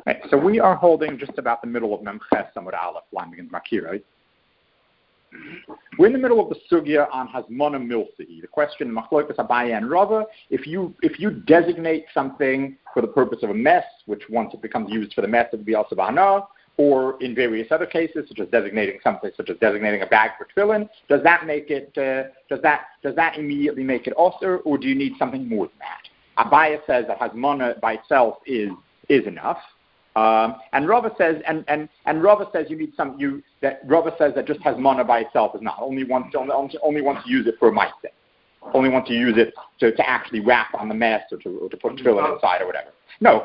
Right, so we are holding just about the middle of Memches Samud Aleph, line begins Makir, right? We're in the middle of the sugya on Hazmona Milsi, the question Machlokas Abaye and Rava. If you designate something for the purpose of a mess, which once it becomes used for the mess, it would be also Bahana, or in various other cases, such as designating something, such as designating a bag for tefillin, does that make it? Does that immediately make it osir, or do you need something more than that? Abaye says that Hazmona by itself is enough. And Rava says, and Rava says Rava says that just Hazmana by itself is not. Only wants to use it for a ma'aseh. Only want to use it to actually wrap on the mess or to put tefillin inside or whatever. No,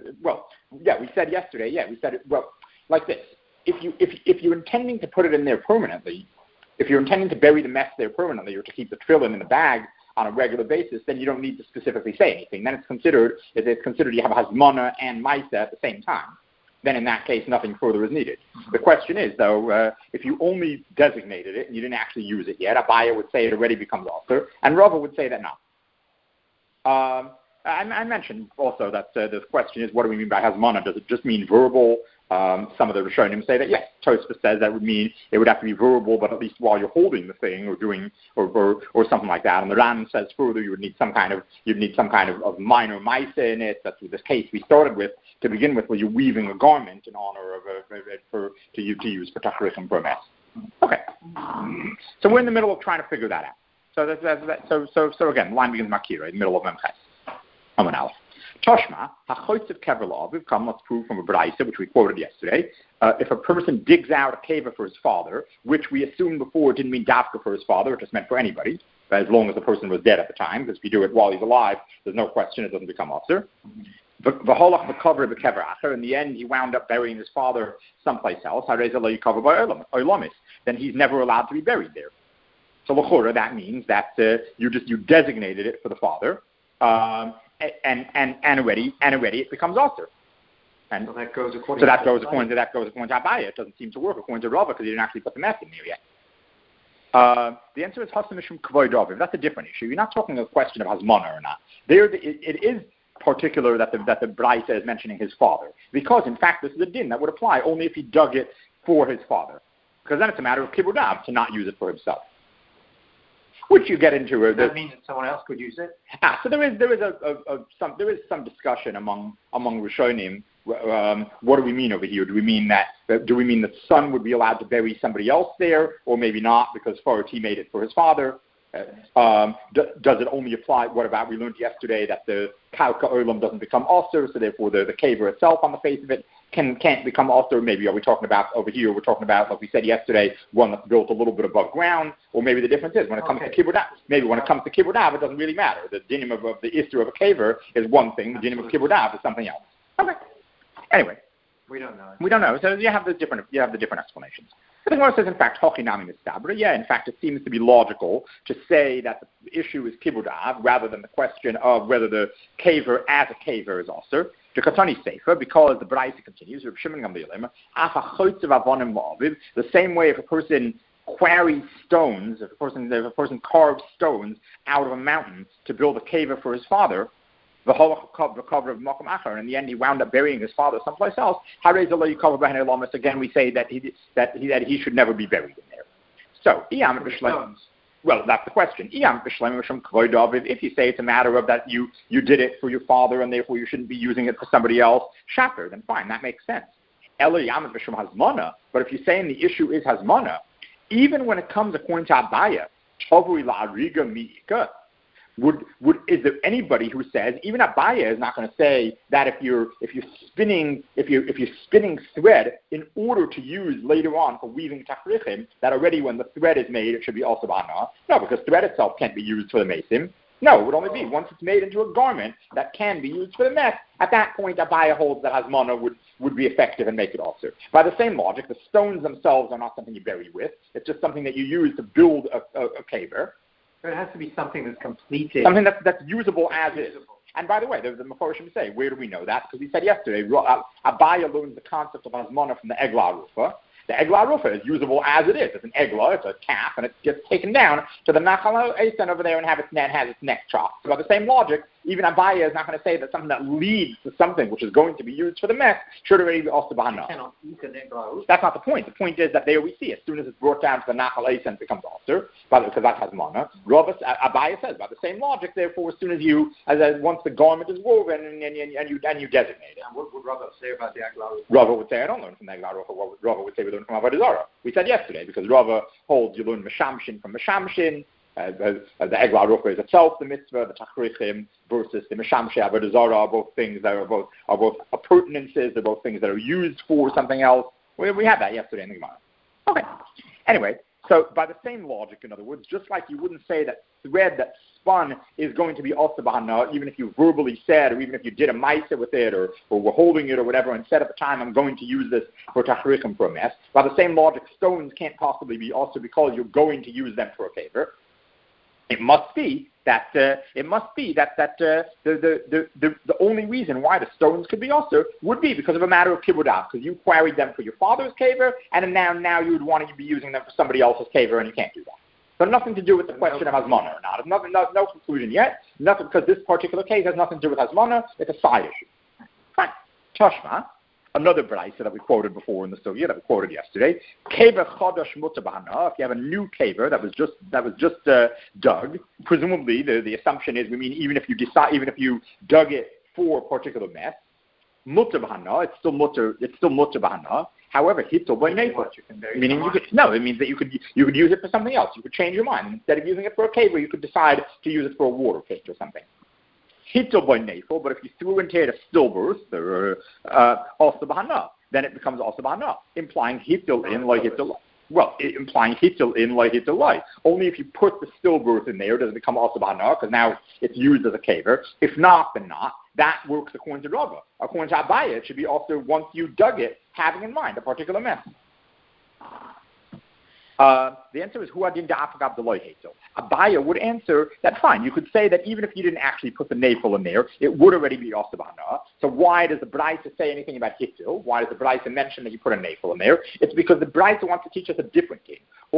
we said yesterday. Yeah, we said it. Well, like this: if you're intending to put it in there permanently, if you're intending to bury the mess there permanently or to keep the tefillin in the bag on a regular basis, then you don't need to specifically say anything. Then it's considered you have a hazmana and ma'aseh at the same time. Then in that case, nothing further is needed. The question is, though, if you only designated it and you didn't actually use it yet, Abaye would say it already becomes osir, and Rava would say that no. I mentioned also that the question is, what do we mean by hazmana? Does it just mean verbal? Some of the Rishonim say that yes. Tosfos says that would mean it would have to be verbal, but at least while you're holding the thing or doing or something like that. And the Ran says further you would need some kind of minor ma'aseh in it. That's the case we started with to begin with, where you're weaving a garment in honor of to use for tachrichim for a mess. Okay, so we're in the middle of trying to figure that out. So again, the line begins Makir, right, middle of Memches. Amon Aleph. Toshma, ha'choitz of kever we've come, let's prove from a Braisa, which we quoted yesterday. If a person digs out a cave for his father, which we assumed before didn't mean dafka for his father, it just meant for anybody, as long as the person was dead at the time, because if you do it while he's alive, there's no question it doesn't become osir. V'holach v'kover b'kever acher. In the end, he wound up burying his father someplace else. Hareza lo yikover ba'olamis. Then he's never allowed to be buried there. So l'chora, that means that you designated it for the father. And already it becomes osir. And so that goes according to Abaye. It doesn't seem to work according to Rava because he didn't actually put the mess in there yet. The answer is Hasan Mishum Kavod Rav. That's a different issue. You're not talking a question of Hazmana or not. It is particular that the Braisa is mentioning his father, because in fact this is a din that would apply only if he dug it for his father, because then it's a matter of kibbud av to not use it for himself. Which you get into. That means that someone else could use it. So there is some discussion among Rishonim. What do we mean over here? Do we mean that son would be allowed to bury somebody else there, or maybe not because he made it for his father? Does it only apply? What about we learned yesterday that the Kauka Olam doesn't become osir, so therefore the caver itself on the face of it can't become osir? Maybe are we talking about over here? We're talking about, like we said yesterday, one that's built a little bit above ground, or maybe the difference is when it comes to kibbud av. Maybe when it comes to kibbud av, it doesn't really matter. The dinim of the isser of a caver is one thing. The dinim of kibbud av is something else. Okay. Anyway, we don't know. So you have the different explanations. The Gemara says, in fact, Hochinami Mistabra. Yeah, in fact, it seems to be logical to say that the issue is kibbud av rather than the question of whether the caver as a caver is osir. The Katani Sefer, because the Braisa continues, the same way if a person quarries stones, if a person carves stones out of a mountain to build a caver for his father, the cover of Makom Achar, and in the end he wound up burying his father someplace else. Again, we say that he should never be buried in there. So, well, that's the question. If you say it's a matter of that you did it for your father and therefore you shouldn't be using it for somebody else, shatter, then fine, that makes sense. But if you're saying the issue is hazmana, even when it comes according to Abaye, is there anybody who says, even Abaye is not going to say that if you're spinning thread in order to use later on for weaving tachrichim, that already when the thread is made it should be also b'ana. No, because thread itself can't be used for the mesim. No, it would only be once it's made into a garment that can be used for the mess. At that point, Abaye holds that hazmana would be effective and make it also. By the same logic, the stones themselves are not something you bury with. It's just something that you use to build a caver. But it has to be something that's completed. Something that's usable as is. And by the way, the Meforshim say, where do we know that? Because we said yesterday, Abaye learns the concept of hazmana from the Eglah Rufa. The Eglah Rufa is usable as it is. It's an Eglah, it's a calf, and it gets taken down to the Nachal Eitan over there and has its neck chopped. So by the same logic, even Abaya is not going to say that something that leads to something which is going to be used for the mess should already be also bahana. That's not the point. The point is that there we see, as soon as it's brought down to the nachal eisen, it becomes also, because that has mana. Abaya says, by the same logic, therefore, as soon as once the garment is woven and you designate it. And what would Rava say about the Agla Rufa? Rava would say, I don't learn from the Agla Rufa. What Rava would say, we learn from Avodah Zarah. We said yesterday, because Rava holds you learn Meshamshin from Meshamshin. The Egla Rufa is itself the mitzvah, the Tachrichim versus the Meshamshe Avodah Zarah are both things that are both appurtenances, they're both things that are used for something else. We had that yesterday in the Gemara. Okay. Anyway, so by the same logic, in other words, just like you wouldn't say that thread that's spun is going to be also bahana, even if you verbally said, or even if you did a maisa with it, or were holding it or whatever, and said at the time, I'm going to use this for tachrichim for a mess. By the same logic, stones can't possibly be also because you're going to use them for a kaver. It must be that the only reason why the stones could be also would be because of a matter of kibbutz, because you quarried them for your father's kaver, and now you would want to be using them for somebody else's kaver, and you can't do that. So nothing to do with the question of hazmana or not. No conclusion yet. Nothing, because this particular case has nothing to do with hazmana. It's a side issue. Fine. Tashma. Another brayso that we quoted before in the sugya that we quoted yesterday. Kever chodosh mutar bahana. If you have a new kever that was just dug, presumably the assumption is we mean even if you dug it for a particular mess, mutar bahana. It's still mutar bahana. However, hitol by neighbor, meaning it means that you could use it for something else. You could change your mind. Instead of using it for a kever, you could decide to use it for a water pit or something. Hittel by nafel, but if you threw into it a stillbirth or also bahana, then it becomes also bahana, implying hittel in like hittel. Well, implying hittel in like hittel like. Only if you put the stillbirth in there does it become also bahana, because now it's used as a kaver. If not, then not. That works according to Rava. According to Abaya, it should be also once you dug it, having in mind a particular mess. The answer is huadin da'afagab deloy hetel. Abaya would answer that fine. You could say that even if you didn't actually put the nafel in there, it would already be also bahana. So why does the brayso say anything about hitil? Why does the brayso mention that you put a nafel in there? It's because the brayso wants to teach us a different thing. The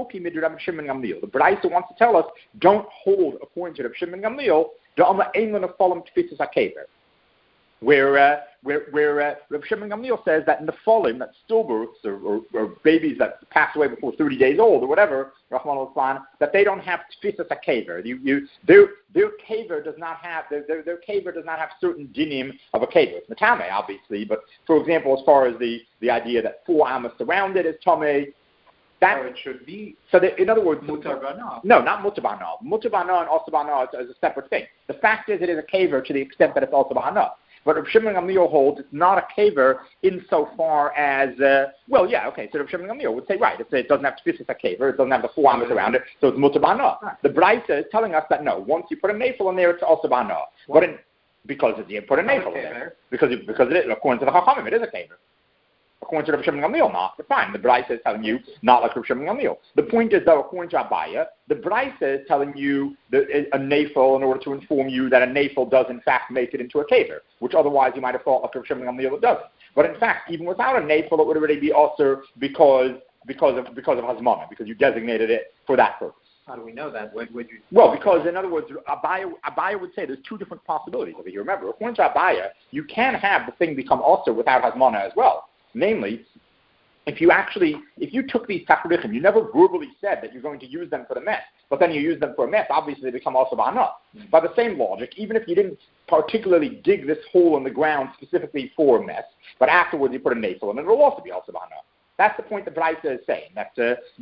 brayso wants to tell us don't hold according to Reb Shimon Gamliel the amma einlan of fallen tfitzas hakever. Where Reb Shimon Gamliel says that nefolim, that stillbirths or babies that pass away before 30 days old or whatever, Rahman al-Islam, that they don't have tfisas hakever. Their kaver does not have their kaver does not have certain dinim of a kaver. It's matame, obviously, but for example, as far as the idea that 4 amas around it is tameh. That it should be. So that, in other words, mutar bana. No, not mutar bana. Mutar bana and also bana is a separate thing. The fact is, it is a kaver to the extent that it's also bana. But Reb Shimon Gamliel holds it's not a kaver insofar as, so Reb Shimon Gamliel would say, right, it doesn't have to be a kaver, it doesn't have the 4 amas around it, so it's mutar bana. Right. The brayso is telling us that no, once you put a nafel in there, it's also bana. Because you put a nafel in there. Because it, according to the Chachamim, it is a kaver. According to Reb Shimon Gamliel, not. But fine, the brayso is telling you not like Reb Shimon Gamliel. The point is, though, according to Abaya, the brayso is telling you that a nafel in order to inform you that a nafel does in fact make it into a kaver, which otherwise you might have thought like Reb Shimon Gamliel it doesn't. But in fact, even without a nafel, it would already be also because of hazmana, because you designated it for that purpose. How do we know that? Well, because in other words, Abaya would say there's 2 different possibilities of it. You remember, according to Abaya, you can have the thing become also without hazmana as well. Namely, if you took these tachrichim, you never verbally said that you're going to use them for the mess, but then you use them for a mess, obviously they become also bahana. By the same logic, even if you didn't particularly dig this hole in the ground specifically for a mess, but afterwards you put a nafel in it, it'll also be also bahana. That's the point the brayso is saying, that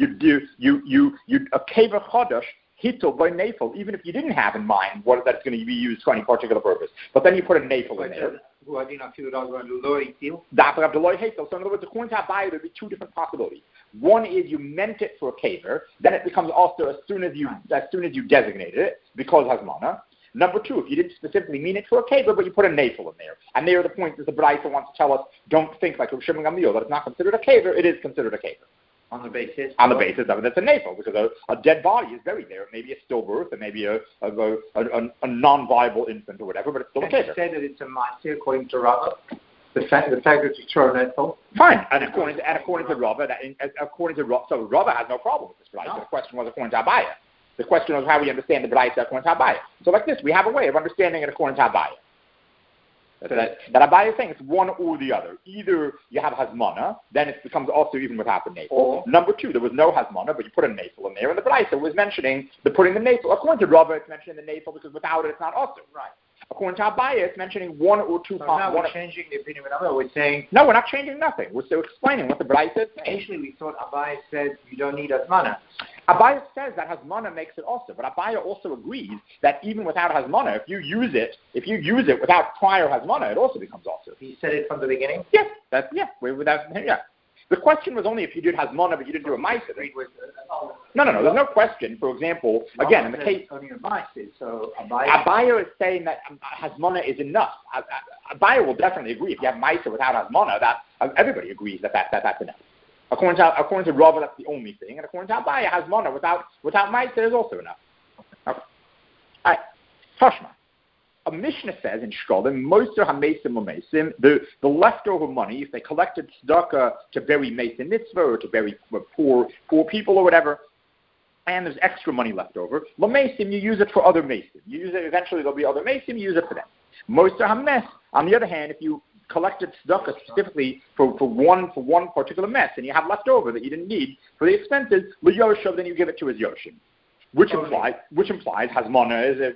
a kever chodosh hittel by nafel, even if you didn't have in mind what that's going to be used for any particular purpose, but then you put a nafel in there. So in other words, according to Abaya, there'd be 2 different possibilities. One is you meant it for a kaver, then it becomes also as soon as you designated it, because hazmana. Number 2, if you didn't specifically mean it for a kaver, but you put a nafel in there. And there are the points that the brayso wants to tell us, don't think like Reb Shimon Gamliel, that it's not considered a kaver, it is considered a kaver. On the basis of it, that's a nafel, because a dead body is buried there. It may be a stillbirth, it may be a non-viable infant or whatever, but it's still a kaver. You say that it's a ma'aseh according to Rava? The fact that you throw a nafel? Fine. And according to Rava, so Rava has no problem with this, right? No. So the question was according to Abaya. The question was how we understand the Braisa according to Abaye. So like this, we have a way of understanding it according to Abaye. That Abaye is saying it's one or the other. Either you have Hazmana, then it becomes also even without the Nafel. Number two, there was no Hazmana, but you put a Nafel in there, and the Braisa was mentioning the putting the Nafel. According to Rava, it's mentioning the Nafel because without it, it's not also. Right. According to Abaye, it's mentioning one or two. So now we're changing the opinion of Abaye. We're saying no, we're not changing nothing. We're still explaining what the Braisa is saying. Initially, we thought Abaye said you don't need Hazmana. Abaye says that Hazmana makes it also, but Abaye also agrees that even without Hazmana, if you use it without prior Hazmana, it also becomes also. He said it from the beginning? Yes, yeah. The question was only if you did Hazmana, but you didn't do a Ma'aseh. No, there's no question. For example, again, in the case... Only a Ma'aseh, so Abaye is saying that Hazmana is enough. Abaye will definitely agree. If you have Ma'aseh without Hazmana, that everybody agrees that's enough. According to Rava, that's the only thing, and according to Abaye, Hazmana without Ma'aseh is also enough. Okay. All right. Tashma. A Mishnah says in Shkolim, Moser HaMesim L'Mesim, the leftover money, if they collected tzedakah to bury Mesim Mitzvah or to bury poor people or whatever, and there's extra money left over, L'Mesim, you use it for other Mesim. You use it, eventually there'll be other Mesim, you use it for them. Moser HaMes, on the other hand, if you collected tzedakah specifically for one particular mess, and you have left over that you didn't need for the expenses, L'Yoshav, then you give it to his Yoshim. Which implies Hazmana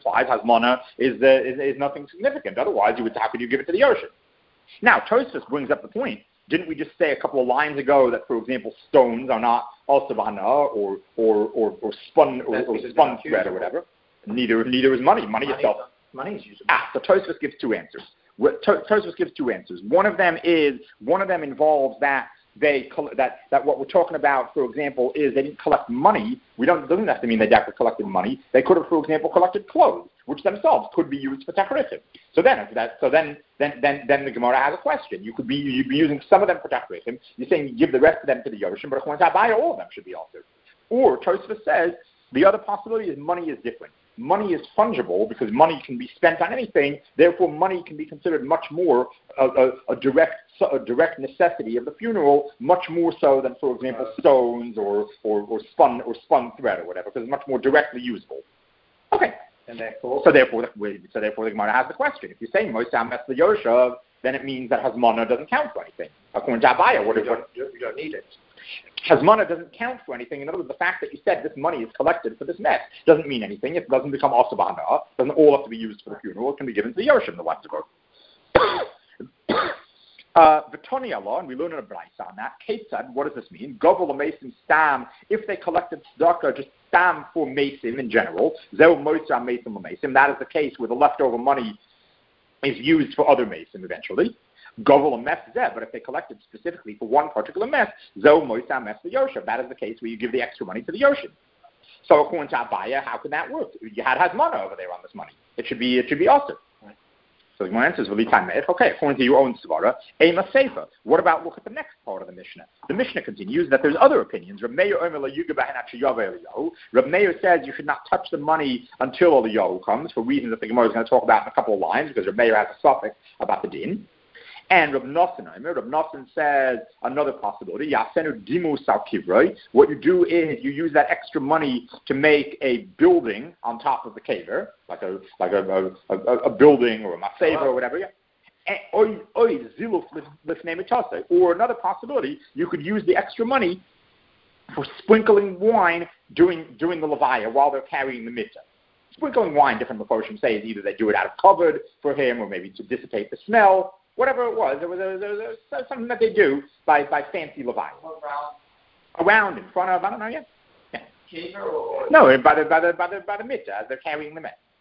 is nothing significant. Otherwise, how could you give it to the Yoshim? Now, Tosfos brings up the point. Didn't we just say a couple of lines ago that, for example, stones are not also bahana or spun thread or whatever? Neither is money. Money itself. Money is usable. So Tosfos gives two answers. Tosfos gives two answers. One of them involves that that what we're talking about, for example, is they didn't collect money. Doesn't have to mean they actually collected money. They could have, for example, collected clothes, which themselves could be used for tachritim. So then the Gemara has a question. You'd be using some of them for tachritim. You're saying you give the rest of them to the Yoshim, but according to Abaye, all of them should be altered. Or Tosfos says the other possibility is money is different. Money is fungible because money can be spent on anything. Therefore, money can be considered much more a direct necessity of the funeral, much more so than, for example, stones or spun thread or whatever, because it's much more directly usable. Okay. And therefore the Gemara has the question. If you're saying Mosam Mes Yoshav, then it means that Hazmana doesn't count for anything. According to Abaye, you don't need it. Hazmana doesn't count for anything. In other words, the fact that you said this money is collected for this mess doesn't mean anything. It doesn't become Asabana. It doesn't all have to be used for the funeral. It can be given to the Yoshim, the leftover. V'toni Allah, and we learn in a Braisa on that. Ketzad, what does this mean? Govul Mesim Stam, if they collected tzedakah just Stam for Mesim in general, Zeu Moisam Mesim Mesim, that is the case where the leftover money is used for other Mesim eventually. Govul and Mes Zeh, but if they collected specifically for one particular mess, Zeu Moisam Mes the Yoshim, that is the case where you give the extra money to the Yoshim. So according to Abaye, how can that work? You had Hazmana over there on this money. It should be awesome. So the answer is okay, according to your own svara, Ema Sefer. What about look at the next part of the Mishnah? The Mishnah continues that there's other opinions. Reb Meir says you should not touch the money until Eliyahu comes, for reasons that the Gemara is going to talk about in a couple of lines, because Reb Meir has a suffix about the din. And Reb Nosson says another possibility. Yasenu dimu sal kivroi. What you do is you use that extra money to make a building on top of the kever, like a building or a maseva or whatever. Or another possibility, you could use the extra money for sprinkling wine during the levaya while they're carrying the mitzvah. Sprinkling wine, different Mephoshim say, is either they do it out of covered for him or maybe to dissipate the smell. Whatever it was, there was something that they do by fancy levaya. Around, in front of, I don't know yet. Yeah. No, by the mitzvah as they're carrying the met.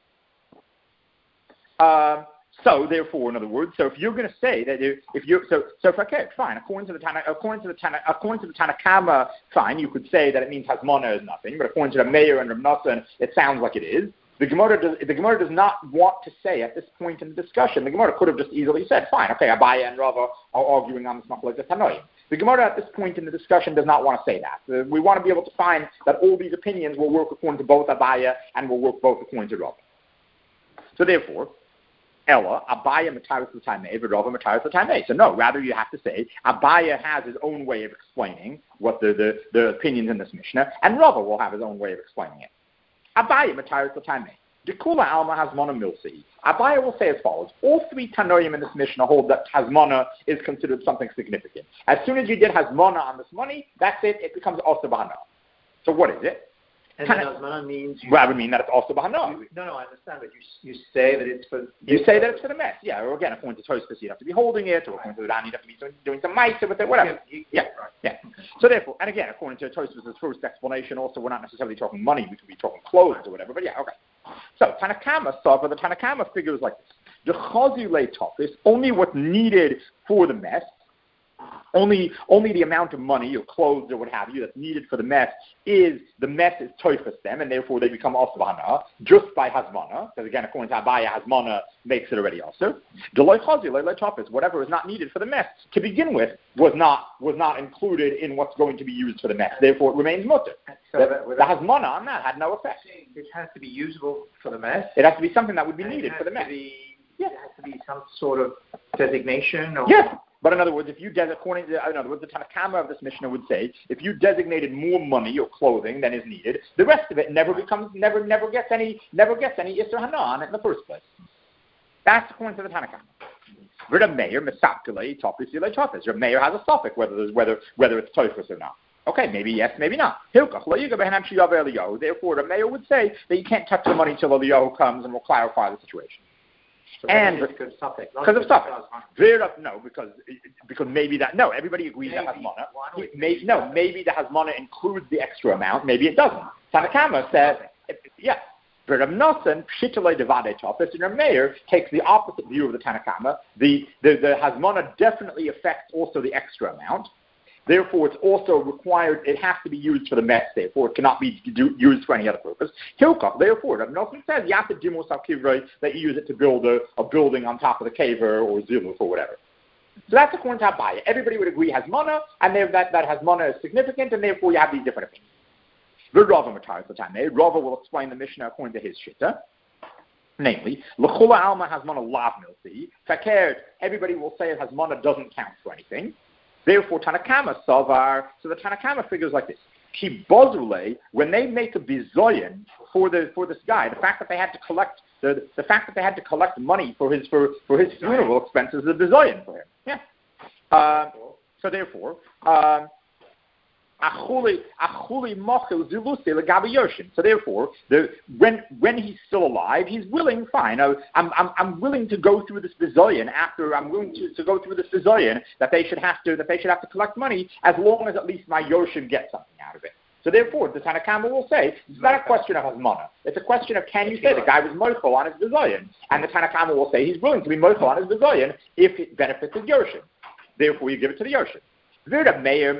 So therefore, in other words, so if you're going to say that fine. According to the Tanakama, fine. You could say that it means Hazmana is nothing, but according to the Meir and Reb Nosson, it sounds like it is. The Gemara does not want to say at this point in the discussion. The Gemara could have just easily said, fine, okay, Abaye and Rava are arguing on this machlokes Tanoim. The Gemara at this point in the discussion does not want to say that. We want to be able to find that all these opinions will work according to both Abaye and will work both according to Rava. So therefore, Ella, Abaye Mataris L'Taimei, Rava Mataris L'Taimei. So no, rather you have to say Abaye has his own way of explaining what the opinions in this Mishnah, and Rava will have his own way of explaining it. Abaye Mataris Latame. Dekula Alma Hasmona Milsi. Abaye will say as follows. All three Tanoim in this Mishnah hold that Hasmona is considered something significant. As soon as you did Hasmona on this money, that's it. It becomes also Bahana. So what is it? And Hasmona means... Well, I would mean that it's also Bahana. No, I understand, but you say that it's for... You say that it's for the mess. Yeah, or again, according to Tosfos, you'd have to be holding it, or according to the Ran, you'd have to be doing some mice with it, whatever. Yeah. Okay. So therefore, and again, according to Tosfos' first explanation, also we're not necessarily talking money, we could be talking clothes or whatever, but yeah, okay. So Tanakama saw, but the Tanakama figures like this. The Chazile Tofis, only what's needed for the mess, only the amount of money or clothes or what have you that's needed for the mess is toifus them, and therefore they become asvana just by hasmana. Because again, according to Abaya, hasmana makes it already also. Deloy chazile tofis, whatever is not needed for the mess to begin with was not included in what's going to be used for the mess. Therefore, it remains mutter. So the hasmana on that had no effect. It has to be usable for the mess. It has to be something that would be needed for the mess. It has to be some sort of designation. Or yes. But in other words, the Tanakama of this Mishnah would say, if you designated more money or clothing than is needed, the rest of it never gets any Isser Hana on it in the first place. That's according to the Tanakama. Reb Meir Mesapkele Topis Yile Topis. Reb Meir has a suffix whether it's Toifus or not. Okay, maybe yes, maybe not. Therefore, Reb Meir would say that you can't touch the money until Eliyahu comes and will clarify the situation. So and because of suffix. No, because maybe that. No, everybody agrees that hasmana. Maybe the hasmana includes the extra amount. Maybe it doesn't. Tanakama says, yeah. Reb Nosson Pshitale Devade Topis, and Reb Meir takes the opposite view of the Tanakama. The hasmana definitely affects also the extra amount. Therefore, it's also required, it has to be used for the mess, therefore it cannot be used for any other purpose. Hilkach, therefore, Reb Nosson says, that you use it to build a building on top of the caver or ziluf or whatever. So that's according to Abaya. Everybody would agree hasmana, and that hasmana is significant, and therefore you have these different opinions. The Rava Mataris Latame. Rava will explain the Mishnah according to his shitta. Namely, L'chula Alma hasmana lav milsi. Fakir, everybody will say hasmana doesn't count for anything. Therefore, Tanakama Savar, so the Tanakama figures like this. Ki bozule, when they make a bizoyan for this guy, the fact that they had to collect the fact that they had to collect money for his funeral expenses is a bizoyan for him. Yeah. So therefore, so therefore, when he's still alive, he's willing. Fine, I'm willing to go through this bizoyan. After I'm willing to go through this bizoyan that they should have to collect money as long as at least my yoshim gets something out of it. So therefore, the Tanakama will say it's not a question of hasmana. It's a question of can you say the guy was mochel on his bizoyan, and the Tanakama will say he's willing to be mochel on his bizoyan if it benefits his yoshim. Therefore, you give it to the yoshim. Reb Meir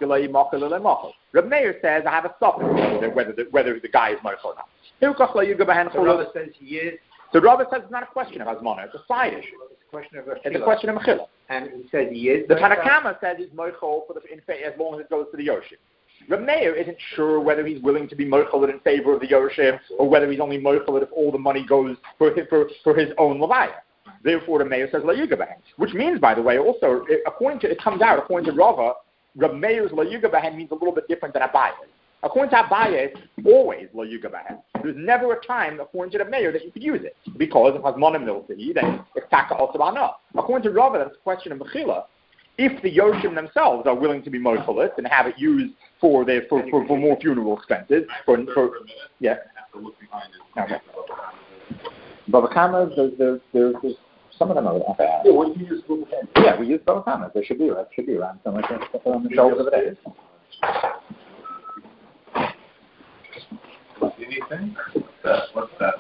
says, I have a suffix whether the guy is mochel or not. So Rava says he is. So Rava says it's not a question of hasmana, it's a side issue. It's a question of mechila. And he says he is. The Tanakama says he's mochel as long as it goes to the yoshim. Reb Meir isn't sure whether he's willing to be mochel in favor of the yoshim or whether he's only mochel if all the money goes for his own levaya. Therefore, the Meir says layugabahen, which means, by the way, also according to Rava, Reb Meir's layugabahen means a little bit different than Abaye. According to Abaye, it's always layugabahen. There's never a time, according to the Meir, that you could use it because if hasmana milsi, then it's taka osabana. According to Rava, that's a question of mechila. If the yoshim themselves are willing to be mochelit and have it used for more funeral expenses, yeah. Okay. Bava Kamas, there's some of them are okay. Yeah, we use both hands. Yeah, we use Bava Kamas. There should be around so much on the shoulders of the day. Anything? What's that?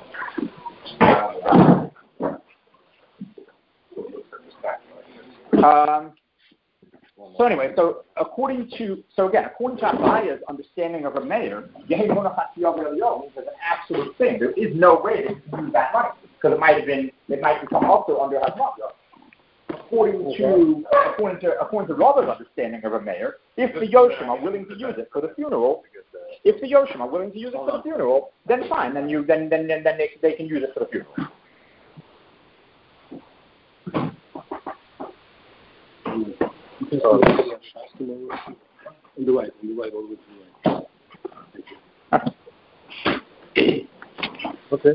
So anyway, according to Abaya's understanding of a mayor, there's an absolute thing. There is no way to use that money because it might become also under Hasmata. According to Rava's understanding of a mayor, if the Yoshim are willing to use it for the funeral, then fine. Then they can use it for the funeral. In the way, all the way to the way. Okay.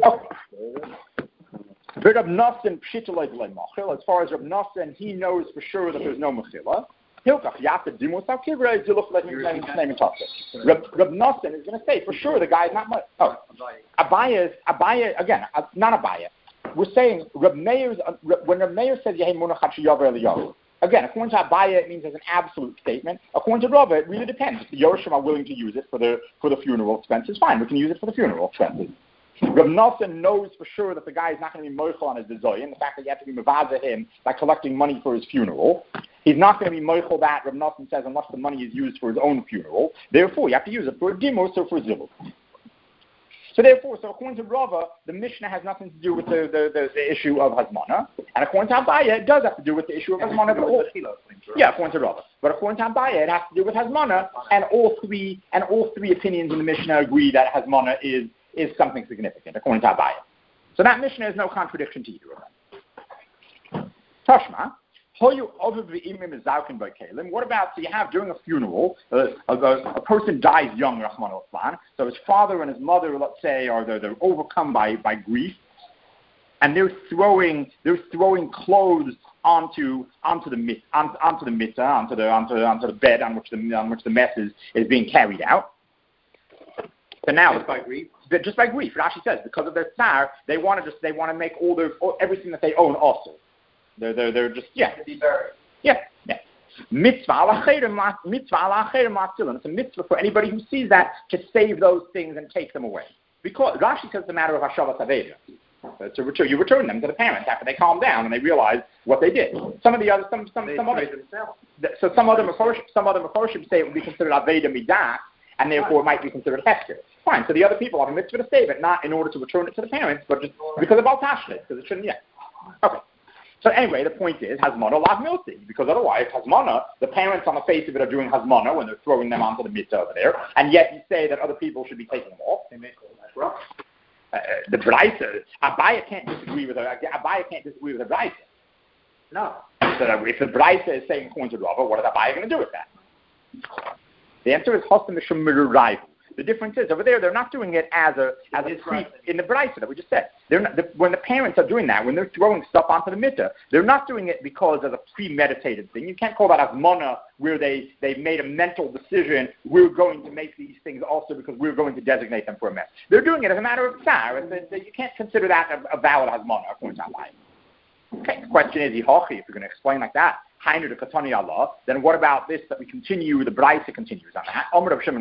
But Rab Nosson pshitolay v'lei machil. As far as Rab Nosson, he knows for sure that there's no mechila. Hilkach yafta dimos al kibra ziluf let him name and talk. Rab Nosson is going to say for sure the guy is not much. Oh, Abaya again, not Abaya. We're saying Rab Meir's when Rab Meir says Yehi Munachat Sheyavar Eliyahu. Again, according to Abaya, it means as an absolute statement. According to Rava, it really depends. If the Yoshim are willing to use it for the funeral expenses, fine, we can use it for the funeral expenses. Rab Nosson knows for sure that the guy is not going to be moichel on his dezoy, and the fact that you have to be mevazeh him by collecting money for his funeral. He's not going to be moichel that, Rab Nosson says, unless the money is used for his own funeral. Therefore, you have to use it for a dimos or for a ziluk. So therefore, according to Rava, the Mishnah has nothing to do with the issue of Hazmana, and according to Abaya, it does have to do with the issue of Hazmana. According to Rava. But according to Abaya, it has to do with Hazmana, and all three opinions in the Mishnah agree that Hazmana is something significant, according to Abaya. So that Mishnah is no contradiction to either of them. Tashma. What about, so you have during a funeral, a person dies young, Rahman al-Islam, so his father and his mother, let's say, they're overcome by grief, and they're throwing clothes onto the mitzvah, onto the bed on which the mess is being carried out. So now, just by grief, Rashi says, because of their tsar, they want to make everything that they own also. They're just mitzvah ala chayrim ma'atilim. It's a mitzvah for anybody who sees that to save those things and take them away. Because Rashi says it's a matter of hashavas aveda. You return them to the parents after they calm down and they realize what they did. Some other Mefarshim say it would be considered aveda midah, and therefore it might be considered hefker. Fine. So the other people have a mitzvah to save it, not in order to return it to the parents, but just because of al tashlis, because it shouldn't. Okay. So anyway, the point is, Hazmana lav milti, because otherwise, Hazmana, the parents on the face of it are doing Hazmana when they're throwing them onto the mitzvah over there, and yet you say that other people should be taking them off. They make all that rough. The Braisa, Abaya can't disagree with the Braisa. No. So if the Braisa is saying according to Rava, what is Abaya going to do with that? The answer is Hostam Mishum Raivu. The difference is over there they're not doing it as a creep in the Braisa that we just said. When the parents are doing that, when they're throwing stuff onto the mitzvah, they're not doing it because of a premeditated thing. You can't call that Hazmana where they made a mental decision. We're going to make these things also because we're going to designate them for a mess. They're doing it as a matter of tsar. You can't consider that a valid Hazmana according to Allah. Okay, the question is, if you're going to explain like that, then what about this that we continue, the Braisa continues on that? Reb Shimon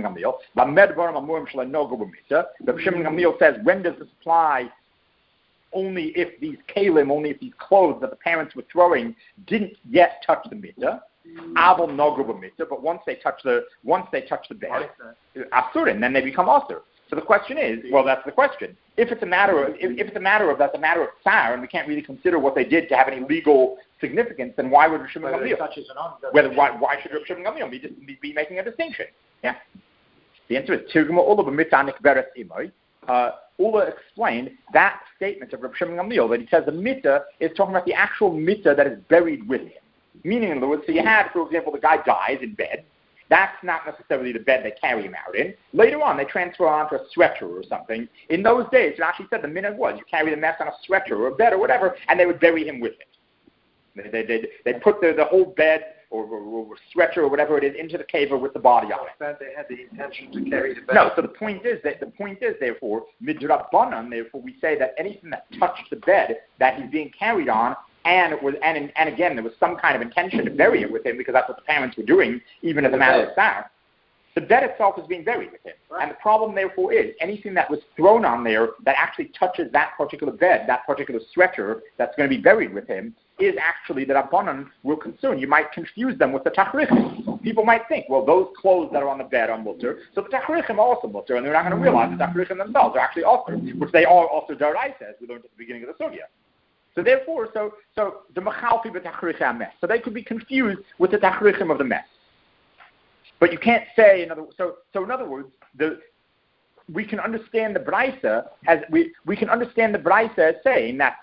Gamliel says, when does this apply? Only if these clothes that the parents were throwing didn't yet touch the mitzvah. But once they touch the bed, asurin, then they become asur. So the question is, that's the question. If it's a matter of tsar, and we can't really consider what they did to have any legal significance, then why would Reb Shimon Gamliel? Why should Reb Shimon Gamliel be making a distinction? Yeah. The answer is Tirguma Ula b'mitzanik beres imoy. Ula explained that statement of Reb Shimon Gamliel that he says the mitzvah is talking about the actual mitzvah that is buried with him. Meaning, in other words, so you had, for example, the guy dies in bed. That's not necessarily the bed they carry him out in. Later on, they transfer onto a stretcher or something. In those days, it actually said the minhag was you carry the mess on a stretcher or a bed or whatever, and they would bury him with it. They put the whole bed or stretcher or whatever it is into the cave with the body on it. They had the intention to carry the bed. No. So the point is, therefore, midrabanan. Therefore, we say that anything that touched the bed that he's being carried on. And again, there was some kind of intention to bury it with him because that's what the parents were doing, even as a matter of fact. The bed itself is being buried with him. Right. And the problem, therefore, is anything that was thrown on there that actually touches that particular bed, that particular stretcher that's going to be buried with him, is actually that Rabbanan will concern. You might confuse them with the Tachrichim. People might think, well, those clothes that are on the bed are mutter, so the Tachrichim are also mutter, and they're not going to realize the Tachrichim themselves are actually also, which they are also Daraisa, as we learned at the beginning of the Sugya. So therefore, so the Machalpi b'Tachrichim mess. So they could be confused with the Tachrichim of the mess. But you can't say, in other words, we can understand the Braisa as saying that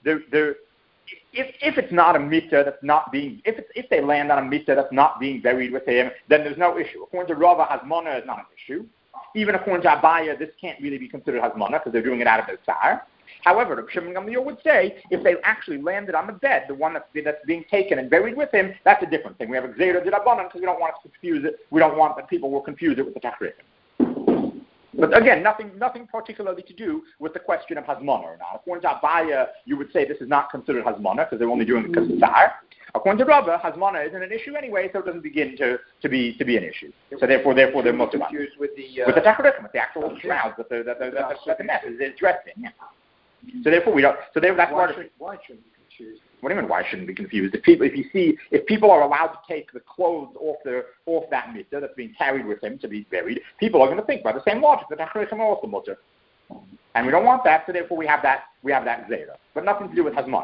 if it's not a mitzvah that's not being, if they land on a mitzvah that's not being buried with him, then there's no issue. According to Rava, Hazmana is not an issue. Even according to Abaya, this can't really be considered hazmana because they're doing it out of their tsar. However, Reb Shimon Gamliel would say if they actually landed on the bed, the one that's being taken and buried with him, that's a different thing. We have a Gzeira D'Rabbanan because we don't want to confuse it. We don't want that people will confuse it with the Tachrikim. But again, nothing particularly to do with the question of hazmana or not. According to Abaya, you would say this is not considered hazmana because they're only doing it because of tsar. According to Rava, hazmana isn't an issue anyway, so it doesn't begin to be an issue. So therefore they're motivated with the Tachrikim, with the actual shrouds that the mess is dressed in. Yeah. So therefore we don't. So that's why shouldn't we confuse? What do you mean? Why shouldn't we be confused? If people are allowed to take the clothes off that mitzvah that's being carried with him to be buried, people are going to think by the same logic that Tachrikim are also mutter, and we don't want that. So therefore we have that zera, but nothing to do with hazmana.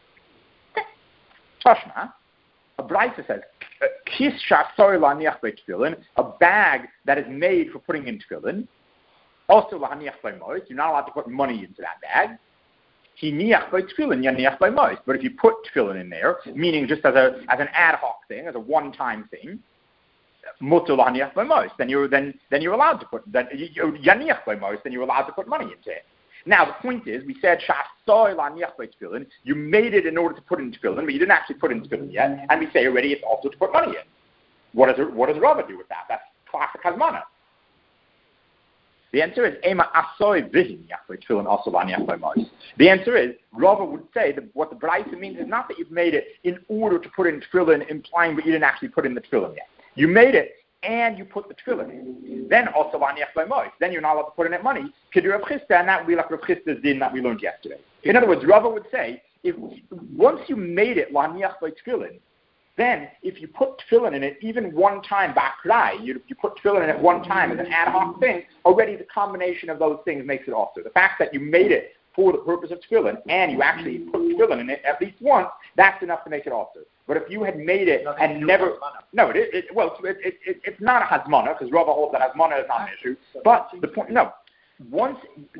Tashma, a Braisa says, kis shasoi laniach tefillin, a bag that is made for putting in tefillin. Also laniach mois, you're not allowed to put money into that bag. But if you put tefillin in there, meaning just as an ad hoc thing, as a one-time thing, then you're allowed to put then you're allowed to put money into it. Now the point is, we said you made it in order to put in tefillin, but you didn't actually put in tefillin yet, and we say already it's also to put money in. What does Rava do with that? That's classic hazmana. The answer is Ema Asoy Vihin Yachvei Tefillin also Laniach Mois. The answer is Rava would say that what the Braisa means is not that you've made it in order to put in tefillin, implying that you didn't actually put in the tefillin yet. You made it and you put the tefillin in. Then also Laniach Mois. Then you're not allowed to put in it money. Kedu Rav Chisda, and that would be like Rav Chisda's din that we learned yesterday. In other words, Rava would say if once you made it Laniach Tefillin, then, if you put tefillin in it, even one time, ba'akrai, you put tefillin in it one time as an ad hoc thing, already the combination of those things makes it also. The fact that you made it for the purpose of tefillin, and you actually put tefillin in it at least once, that's enough to make it also. But if you had made it and never... No, it's not a hazmana, because Rava holds that hazmana is not an issue. But the point... No. Once...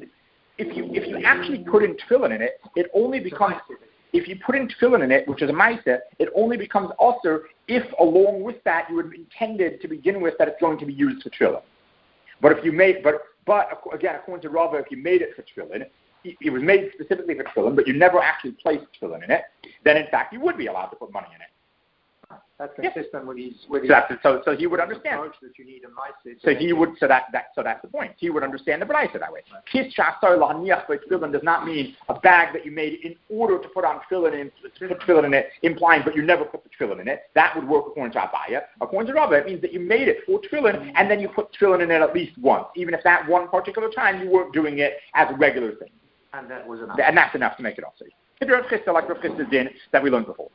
If you actually put in tefillin in it, it only becomes... If you put in tefillin in it, which is a ma'aseh, it only becomes also if, along with that, you had intended to begin with that it's going to be used for tefillin. But if you made, but again, according to Rava, if you made it for tefillin, it was made specifically for tefillin, but you never actually placed tefillin in it, then in fact you would be allowed to put money in it. That's consistent with his. So he would understand. That you need a ma'aseh. So he would. So that's the point. He would understand the Braisa that way. Kis shasar lahaniach tefillin does not mean a bag that you made in order to put on tefillin in it, implying but you never put the tefillin in it. That would work according to Abaya. According to Rava, it means that you made it for tefillin and then you put tefillin in it at least once, even if that one particular time you weren't doing it as a regular thing. And that was enough. And that's enough to make it also. It's Rav Chisda, like Rav Chisda's din that we learned before.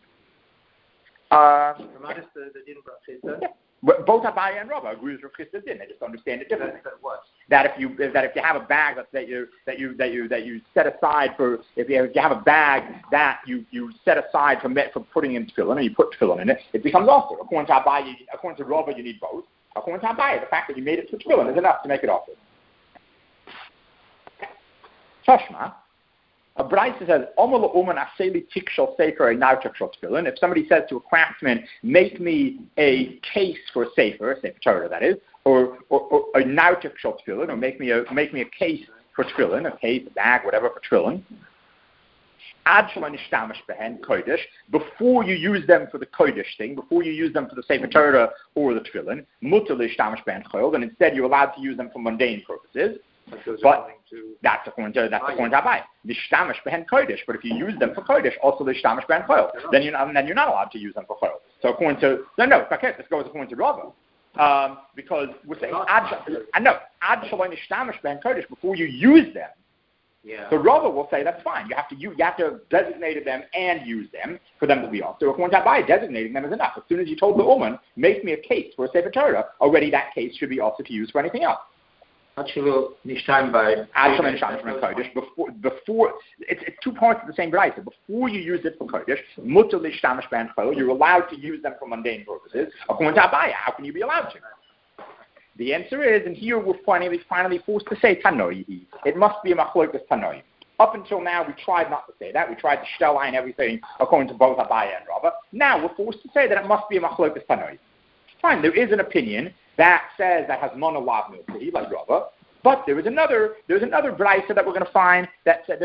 Remind us the din of Rav Chisda. Yeah. Both Abaya and Rava agree with Rav Chisda's din. They just understand it differently. That if you have a bag that you set aside for if you have a bag that you set aside for putting in tefillin and you put tefillin in it, it becomes also. According to Abaya, according to Rava, you need both. According to Abaya, the fact that you made it for tefillin is enough to make it also. Tashma. A Braisa says, if somebody says to a craftsman, make me a case for a sefer Torah, that is, or a nautic shel tefillin, or make me a case for tefillin, a case, a bag, whatever for tefillin, before you use them for the kodesh thing, before you use them for the sefer Torah or the tefillin, and instead you're allowed to use them for mundane purposes. But that's according to Abai. L'shtamish behen kodesh. But if you use them for kodesh, also l'shtamish behen chol. Then you're not allowed to use them for chol. So according to this goes according to Rava, because we're saying ad shalom l'shtamish behen kodesh before you use them. Yeah. So Rava will say that's fine. You have to designate them and use them for them to be off. So according to Abai, designating them is enough. As soon as you told the woman, make me a case for a sefer Torah, already that case should be also to use for anything else. Before it's two parts of the same Braisa. Before you use it for kodesh, you're allowed to use them for mundane purposes. According to Abaya, how can you be allowed to? The answer is, and here we're finally forced to say tanoi. It must be a machlokas tanoi. Up until now, we tried not to say that. We tried to shtelline everything according to both Abaya and Rava. Now we're forced to say that it must be a machlokas tanoi. Fine, there is an opinion that says that has mana lav milsi, like Rava. But there's another brayso that we're going to find that says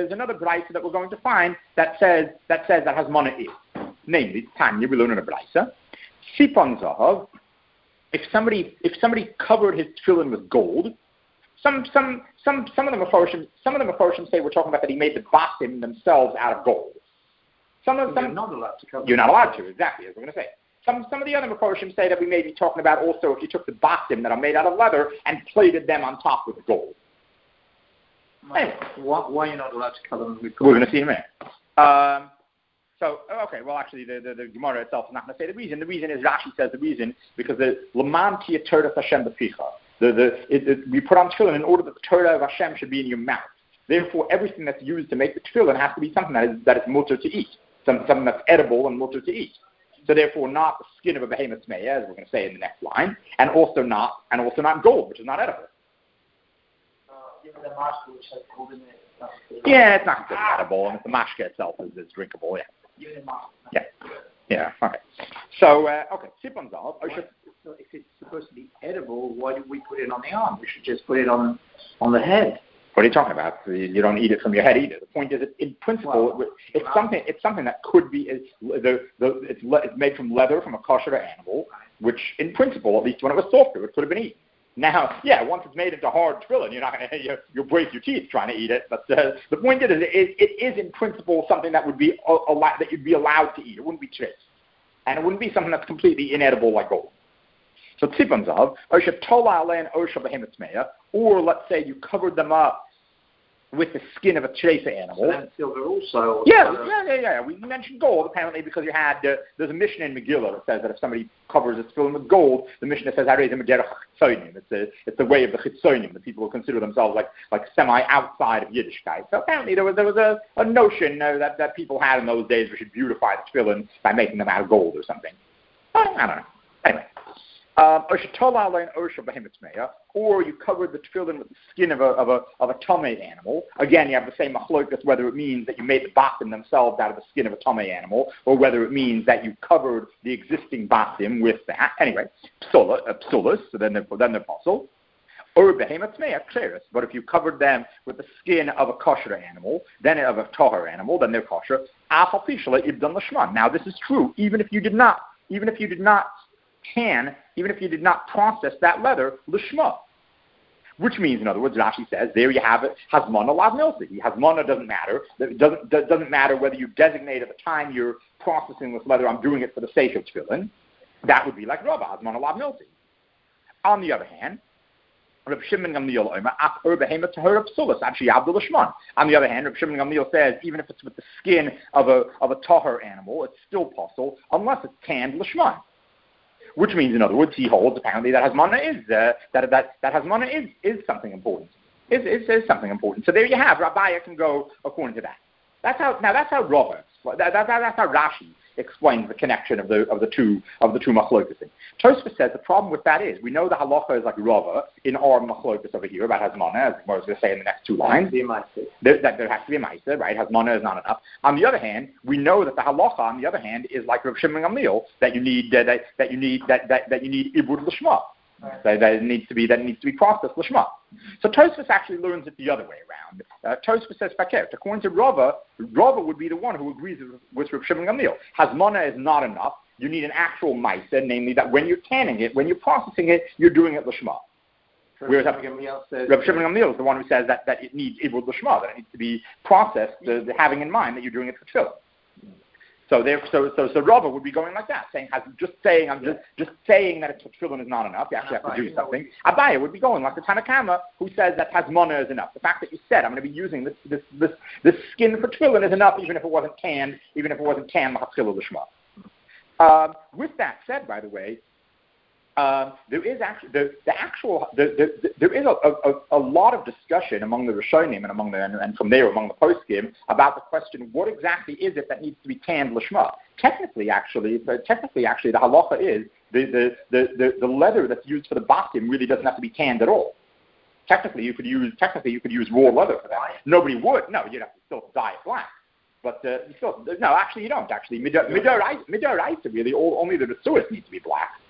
that has mana is. Namely, Tanya, we learn in a brayso. Sipon zahav. If somebody covered his tefillin with gold, some of the Mefarshim say we're talking about that he made the batim themselves out of gold. You're not allowed to cover. You're not allowed to, exactly, as we're going to say. Some of the other Mefarshim say that we may be talking about also if you took the batim that are made out of leather and plated them on top with gold. Anyway. Why are you not allowed to cover them with gold? We're going to see in a minute. Actually, the Gemara itself is not going to say the reason. The reason is Rashi says the reason because the Laman Tia Torah Hashem Beficha. We put on tefillin in order that the Torah of Hashem should be in your mouth. Therefore, everything that's used to make the tefillin has to be something that is mutter to eat, something that's edible and mutter to eat. So therefore, not the skin of a behemoth tmeya, as we're going to say in the next line, and also not gold, which is not edible. Yeah, it's not considered edible, and the mashke itself is drinkable. Yeah. Okay. So sipon zal. So if it's supposed to be edible, why do we put it on the arm? We should just put it on the head. What are you talking about? You don't eat it from your head either. The point is, in principle, it's something that could be. It's made from leather from a kosher animal, which in principle, at least when it was softer, it could have been eaten. Now, once it's made into hard tefillin, you're not going to you'll break your teeth trying to eat it. But the point is, it is in principle something that would be that you'd be allowed to eat. It wouldn't be traced, and it wouldn't be something that's completely inedible like gold. So tzipon zav, or let's say you covered them up with the skin of a trefa animal. So then silver also. Yeah. We mentioned gold apparently because you had there's a Mishnah in Megillah that says that if somebody covers his tefillin with gold, the Mishnah says it's the way of the chitzonim, that people will consider themselves like semi outside of Yiddishkeit. So apparently there was a notion that people had in those days we should beautify the tefillin by making them out of gold or something. I don't know. Anyway. Or you covered the tefillin with the skin of a tamei animal. Again, you have the same machlokas whether it means that you made the batim themselves out of the skin of a tamei animal, or whether it means that you covered the existing batim with that. Anyway, psulus, so then they're possible. Or behemoth tmeya kleris. But if you covered them with the skin of a kosher animal, then of a tahor animal, then they're kosher. Now this is true, even if you did not process that leather, lishma. Which means, in other words, Rashi says, there you have it, hasmana lav milsi. Hasmana doesn't matter. It doesn't matter whether you designate at the time you're processing this leather, I'm doing it for the sake of tefillin. That would be like Rava, hasmana lav milsi. On the other hand, Reb Shimon Gamliel On the other hand, Reb Shimon Gamliel says, even if it's with the skin of a tahor animal, it's still possible, unless it's tanned lishman. Which means, in other words, he holds apparently that hasmana is something important. Is something important. So there you have. Rabbiya can go according to that. That's how Rava. That's how Rashi explains the connection of the two machlokas. Tosfos says the problem with that is we know the halacha is like Rava in our machlokas over here about hasmana, as I was going to say in the next two lines. There has to be a ma'aseh, right? Hasmana is not enough. On the other hand, we know that the halacha, on the other hand, is like Rav Shimon Gamliel that you need ibud l'shma. That it needs to be processed l'shma. So Tosfos actually learns it the other way around. Tosfos says fakir. According to Rava would be the one who agrees with Rav Shimon Gamliel. Hasmana is not enough. You need an actual ma'aseh, namely that when you're tanning it, when you're processing it, you're doing it l'shma. Whereas Rav Shimon Gamliel is the one who says that it needs ibud l'shma, that it needs to be processed, having in mind that you're doing it for tefillah. So Rava would be going like that, saying I'm just saying that it's tefillin is not enough. You actually have to do something. Abaya would be going like the Tanakama, who says that hasmana is enough. The fact that you said I'm going to be using this skin for tefillin is enough, even if it wasn't tanned, l'chachila l'shma. With that said, by the way, there is actually there is a lot of discussion among the Rishonim and from there among the poskim about the question, what exactly is it that needs to be tanned l'shma? Technically, actually, the halacha is the leather that's used for the batim really doesn't have to be tanned at all. Technically, you could use raw leather for that. Nobody would. No, you'd have to still dye it black. But you don't. Actually, midoraisa really only the Nesuas need to be black.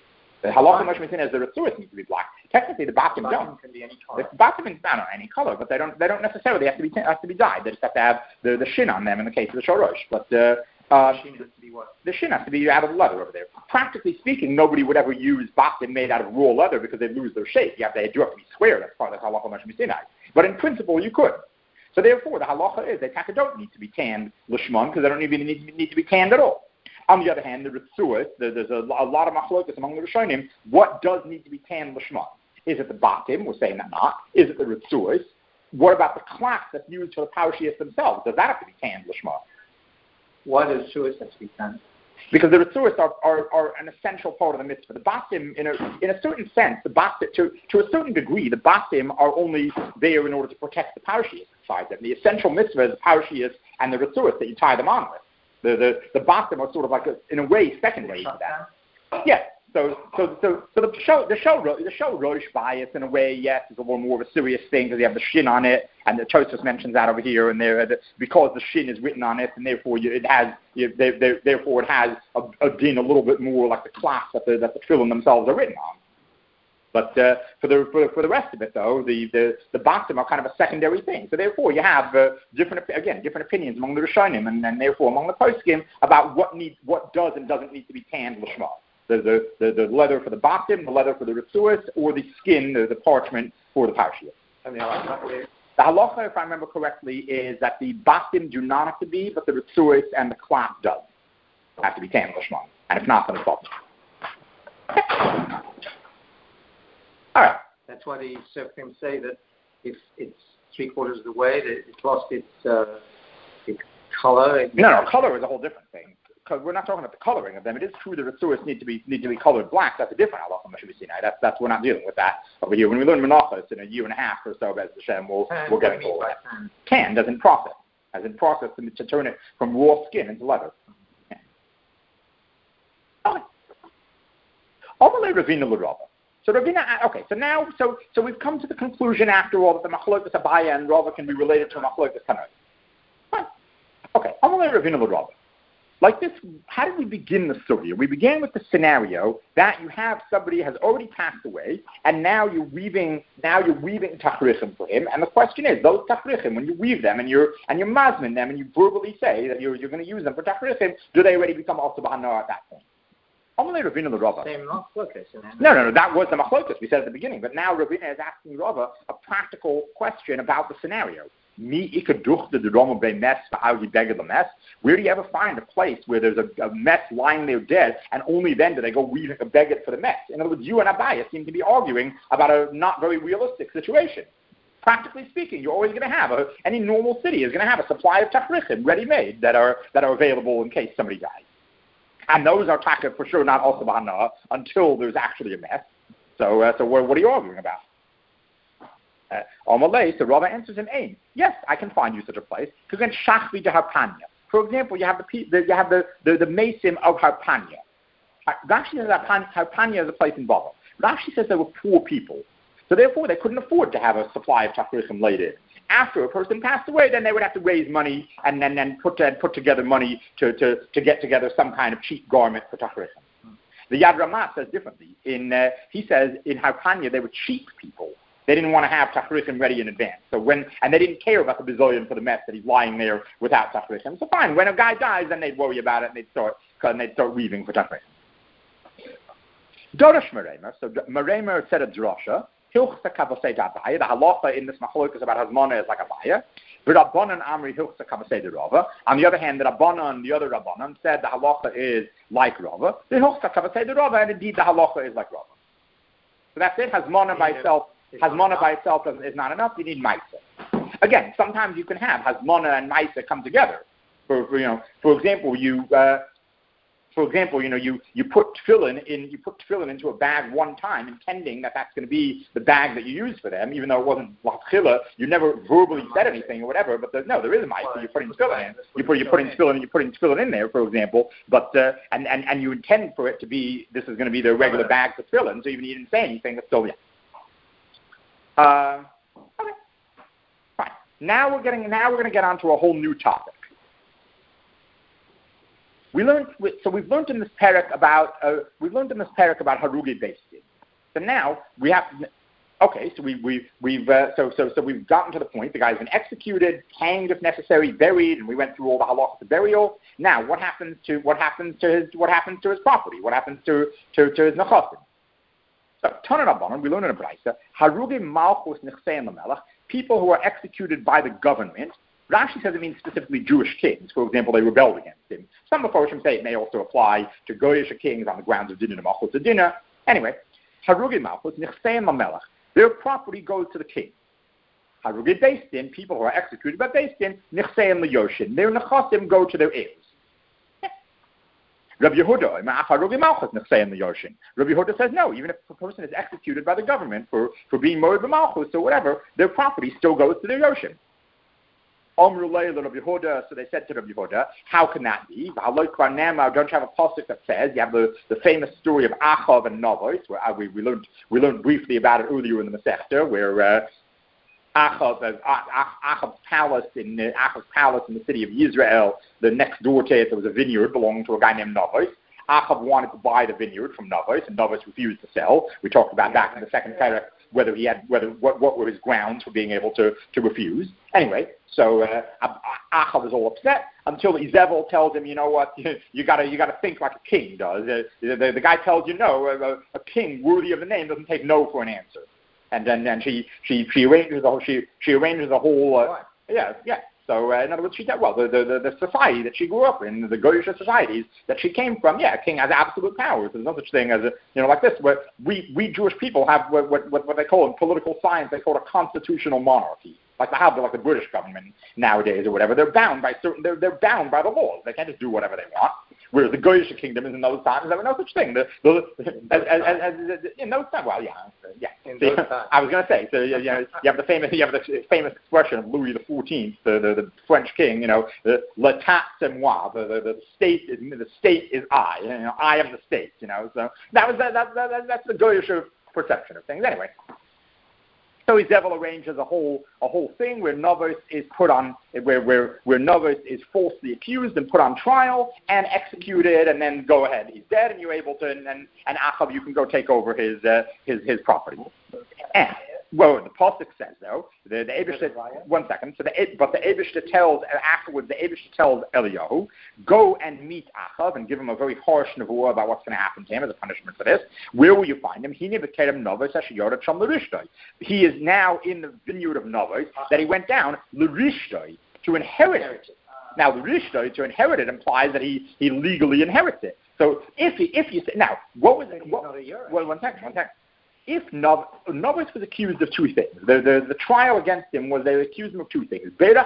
The halacha mashma is the Ritzuas need to be black. Technically, the batim don't. Can be any color. The batim is not any color, but they don't necessarily have to be dyed. They just have to have the shin on them in the case of the shorosh. But the shin has to be what? The shin has to be out of leather over there. Practically speaking, nobody would ever use batim made out of raw leather because they'd lose their shape. They do have to be square. That's part of the halacha mashma sinai. But in principle, you could. So therefore, the halacha is they don't need to be tanned lishman because they don't even need to be tanned at all. On the other hand, the Ritzuas, there's a lot of machlokas among the Rishonim. What does need to be tanned lishman? Is it the batim? We're saying that not. Is it the Ritzuas? What about the class that's used for the parashiyas themselves? Does that have to be tanned lishman? Why does Ritzuas have to be tanned? Because the Ritzuas are an essential part of the mitzvah. The batim, in a certain sense, the batim, to a certain degree, the batim are only there in order to protect the parashiyas inside them. The essential mitzvah is the parashiyas and the Ritzuas that you tie them on with. The batim are sort of like in a way secondary to that. Yes. So the show rosh bias in a way, yes, is a little more of a serious thing because you have the shin on it, and the Tosfos mentions that over here, and because the shin is written on it, and therefore it has a din a little bit more like the class that the tefillin themselves are written on. But for the rest of it, though, the batim are kind of a secondary thing. So therefore, you have different opinions among the Rishonim, and therefore among the poskim about what does and doesn't need to be tanned lishma. The leather for the batim, the leather for the ritzuas, or the skin, the parchment for the parashiyah. The halacha, if I remember correctly, is that the batim do not have to be, but the ritzuas and the klaf does have to be tanned lishma, and if not, then it's off. All right. That's why the Sefrim say that if it's 3/4 of the way, that it's lost its color. No, color is a whole different thing. Because we're not talking about the coloring of them. It is true the Ritzuas need to be colored black. That's a different halacha mashma sinai. That's we're not dealing with that over here. When we learn menachos in a year and a half or so, Bez Hashem, we'll get into all that. Tan doesn't process, as in process to turn it from raw skin into leather. Yeah. Okay. Amalei Ravina l'Rava. So Ravina, okay. So we've come to the conclusion after all that the machlokas Abaya and Rava can be related to machlokas Tanoi. Fine. Okay. Amalei Ravina l'Rava. Like this, how did we begin the sugya? We began with the scenario that you have somebody has already passed away, and now you're weaving tachrichim for him. And the question is, those tachrichim, when you weave them and you're mazmin them and you verbally say that you're going to use them for tachrichim, do they already become also b'hanor at that point? Amalei Ravina l'Rava. Same machlokas. No, that was the machlokas we said at the beginning. But now Ravina is asking Rava a practical question about the scenario. Where do you ever find a place where there's a mess lying there dead, and only then do they go weaving a beged for the mess? In other words, you and Abaya seem to be arguing about a not very realistic situation. Practically speaking, you're always going to have any normal city is going to have a supply of tachrichim ready-made that are available in case somebody dies. And those are taka for sure not also b'hana until there's actually a mess. So what are you arguing about? So Rava answers him, Ain. Yes, I can find you such a place. Because then Shachvi de Harpanya. For example, you have the Mesim of Harpanya. Rashi says Harpanya is a place in Babel. Rashi says they were poor people. So therefore, they couldn't afford to have a supply of tachrichim laid in. After a person passed away, then they would have to raise money and then put together money to get together some kind of cheap garment for tachrichim. The Yad Ramah says differently. He says in Harpanya they were cheap people. They didn't want to have tachrichim ready in advance. And they didn't care about the bizoyon for the mess that he's lying there without tachrichim. So fine, when a guy dies, then they'd worry about it and they'd start weaving for tachrichim. Dorosh Meremer. So Meremer said a drosha. Hilchsa kavasei d'Abaya. The halacha in this machlokas about Hazmona is like Abaya. Rabbanan Amri Hilchsa kavasei d'Rava. On the other hand, the other Rabbanan said the halacha is like Rava. The Hilchsa kavasei d'Rava, and indeed the halacha is like Rava. So that's it. Hazmona by itself is not enough. You need Maisa. Again, sometimes you can have Hazmona and Maisa come together. For example, you put tefillin into a bag one time, intending that that's going to be the bag that you use for them, even though it wasn't lachila. You never verbally said anything or whatever. But there is a Maisa. You're putting tefillin in. You're putting tefillin in there, for example. But and you intend for it to be this is going to be the regular bag for tefillin. So even if you didn't say anything, it's still yeah. Okay, fine. Now we're going to get onto a whole new topic. we've learned in this parak about Harugi Beis Din. So now we have. Okay, so we've gotten to the point. The guy's been executed, hanged if necessary, buried, and we went through all the halachas of burial. Now, what happens to his property? What happens to his nechasim? So, Tanan Rabbanan, we learn in a brayso, Harugi Malchus Nechsein Lamelech, people who are executed by the government. Rashi says it means specifically Jewish kings. For example, they rebelled against him. Some Mephoshim say it may also apply to Goyish kings on the grounds of Dinah Malchus Dinah. Anyway, Harugi Malchus Nechsein Lamelech. Their property goes to the king. Harugi Beis Din, people who are executed by Beis Din, Nichseim L'Yoshin. Their nechasim go to their heirs. Rabbi Yehuda, Harugi Malchus Nichseim L'Yoshin. Rabbi Yehuda says no, even if a person is executed by the government for being Moed B'Malchus or whatever, their property still goes to their Yoshin. Omru Leila Rabbi Yehuda, so they said to Rabbi Yehuda, how can that be? Don't you have a pasuk that says, you have the famous story of Achav and Navos, where we learned briefly about it earlier in the Masechta, where Achav's palace in the city of Yisrael, the next door to it, there was a vineyard belonging to a guy named Navos. Achav wanted to buy the vineyard from Navos, and Navos refused to sell. We talked about that in the second parak, what were his grounds for being able to refuse. Anyway, so Achav is all upset until Izebel tells him, you know what, you gotta think like a king does. The guy tells you no, a king worthy of the name doesn't take no for an answer. And then she arranges the whole. Yeah. So in other words, she said, well, the society that she grew up in, the Goyish societies that she came from, a king has absolute powers. There's no such thing as like this. Where we Jewish people have what they call in political science, they call a constitutional monarchy. Like the British government nowadays or whatever. They're bound by they're bound by the laws. They can't just do whatever they want. Whereas the Goyish kingdom is in those times, there was no such thing. In those times, well, yeah. See, I was going to say, so you have the famous expression of Louis XIV, the French king. L'État c'est moi. The state is I. I am the state. So that's the Goyish perception of things. Anyway. So Izebel arranges a whole thing where Navos is put on, where Navos is falsely accused and put on trial and executed, and then go ahead, he's dead, and you're able to, and Achav, you can go take over his property. And the pasuk says though, the Eibishter, 1 second. So the Eibishter tells afterwards. The Eibishter tells Eliyahu, go and meet Achav and give him a very harsh nevuah about what's going to happen to him as a punishment for this. Where will you find him? He is now in the vineyard of Navos that he went down l'rishtoi to inherit it. Now the rishtoi to inherit it implies that he legally inherits it. So if you say now what was it? Well, one second. If Navos was accused of two things, the trial against him was they accused him of two things. Navos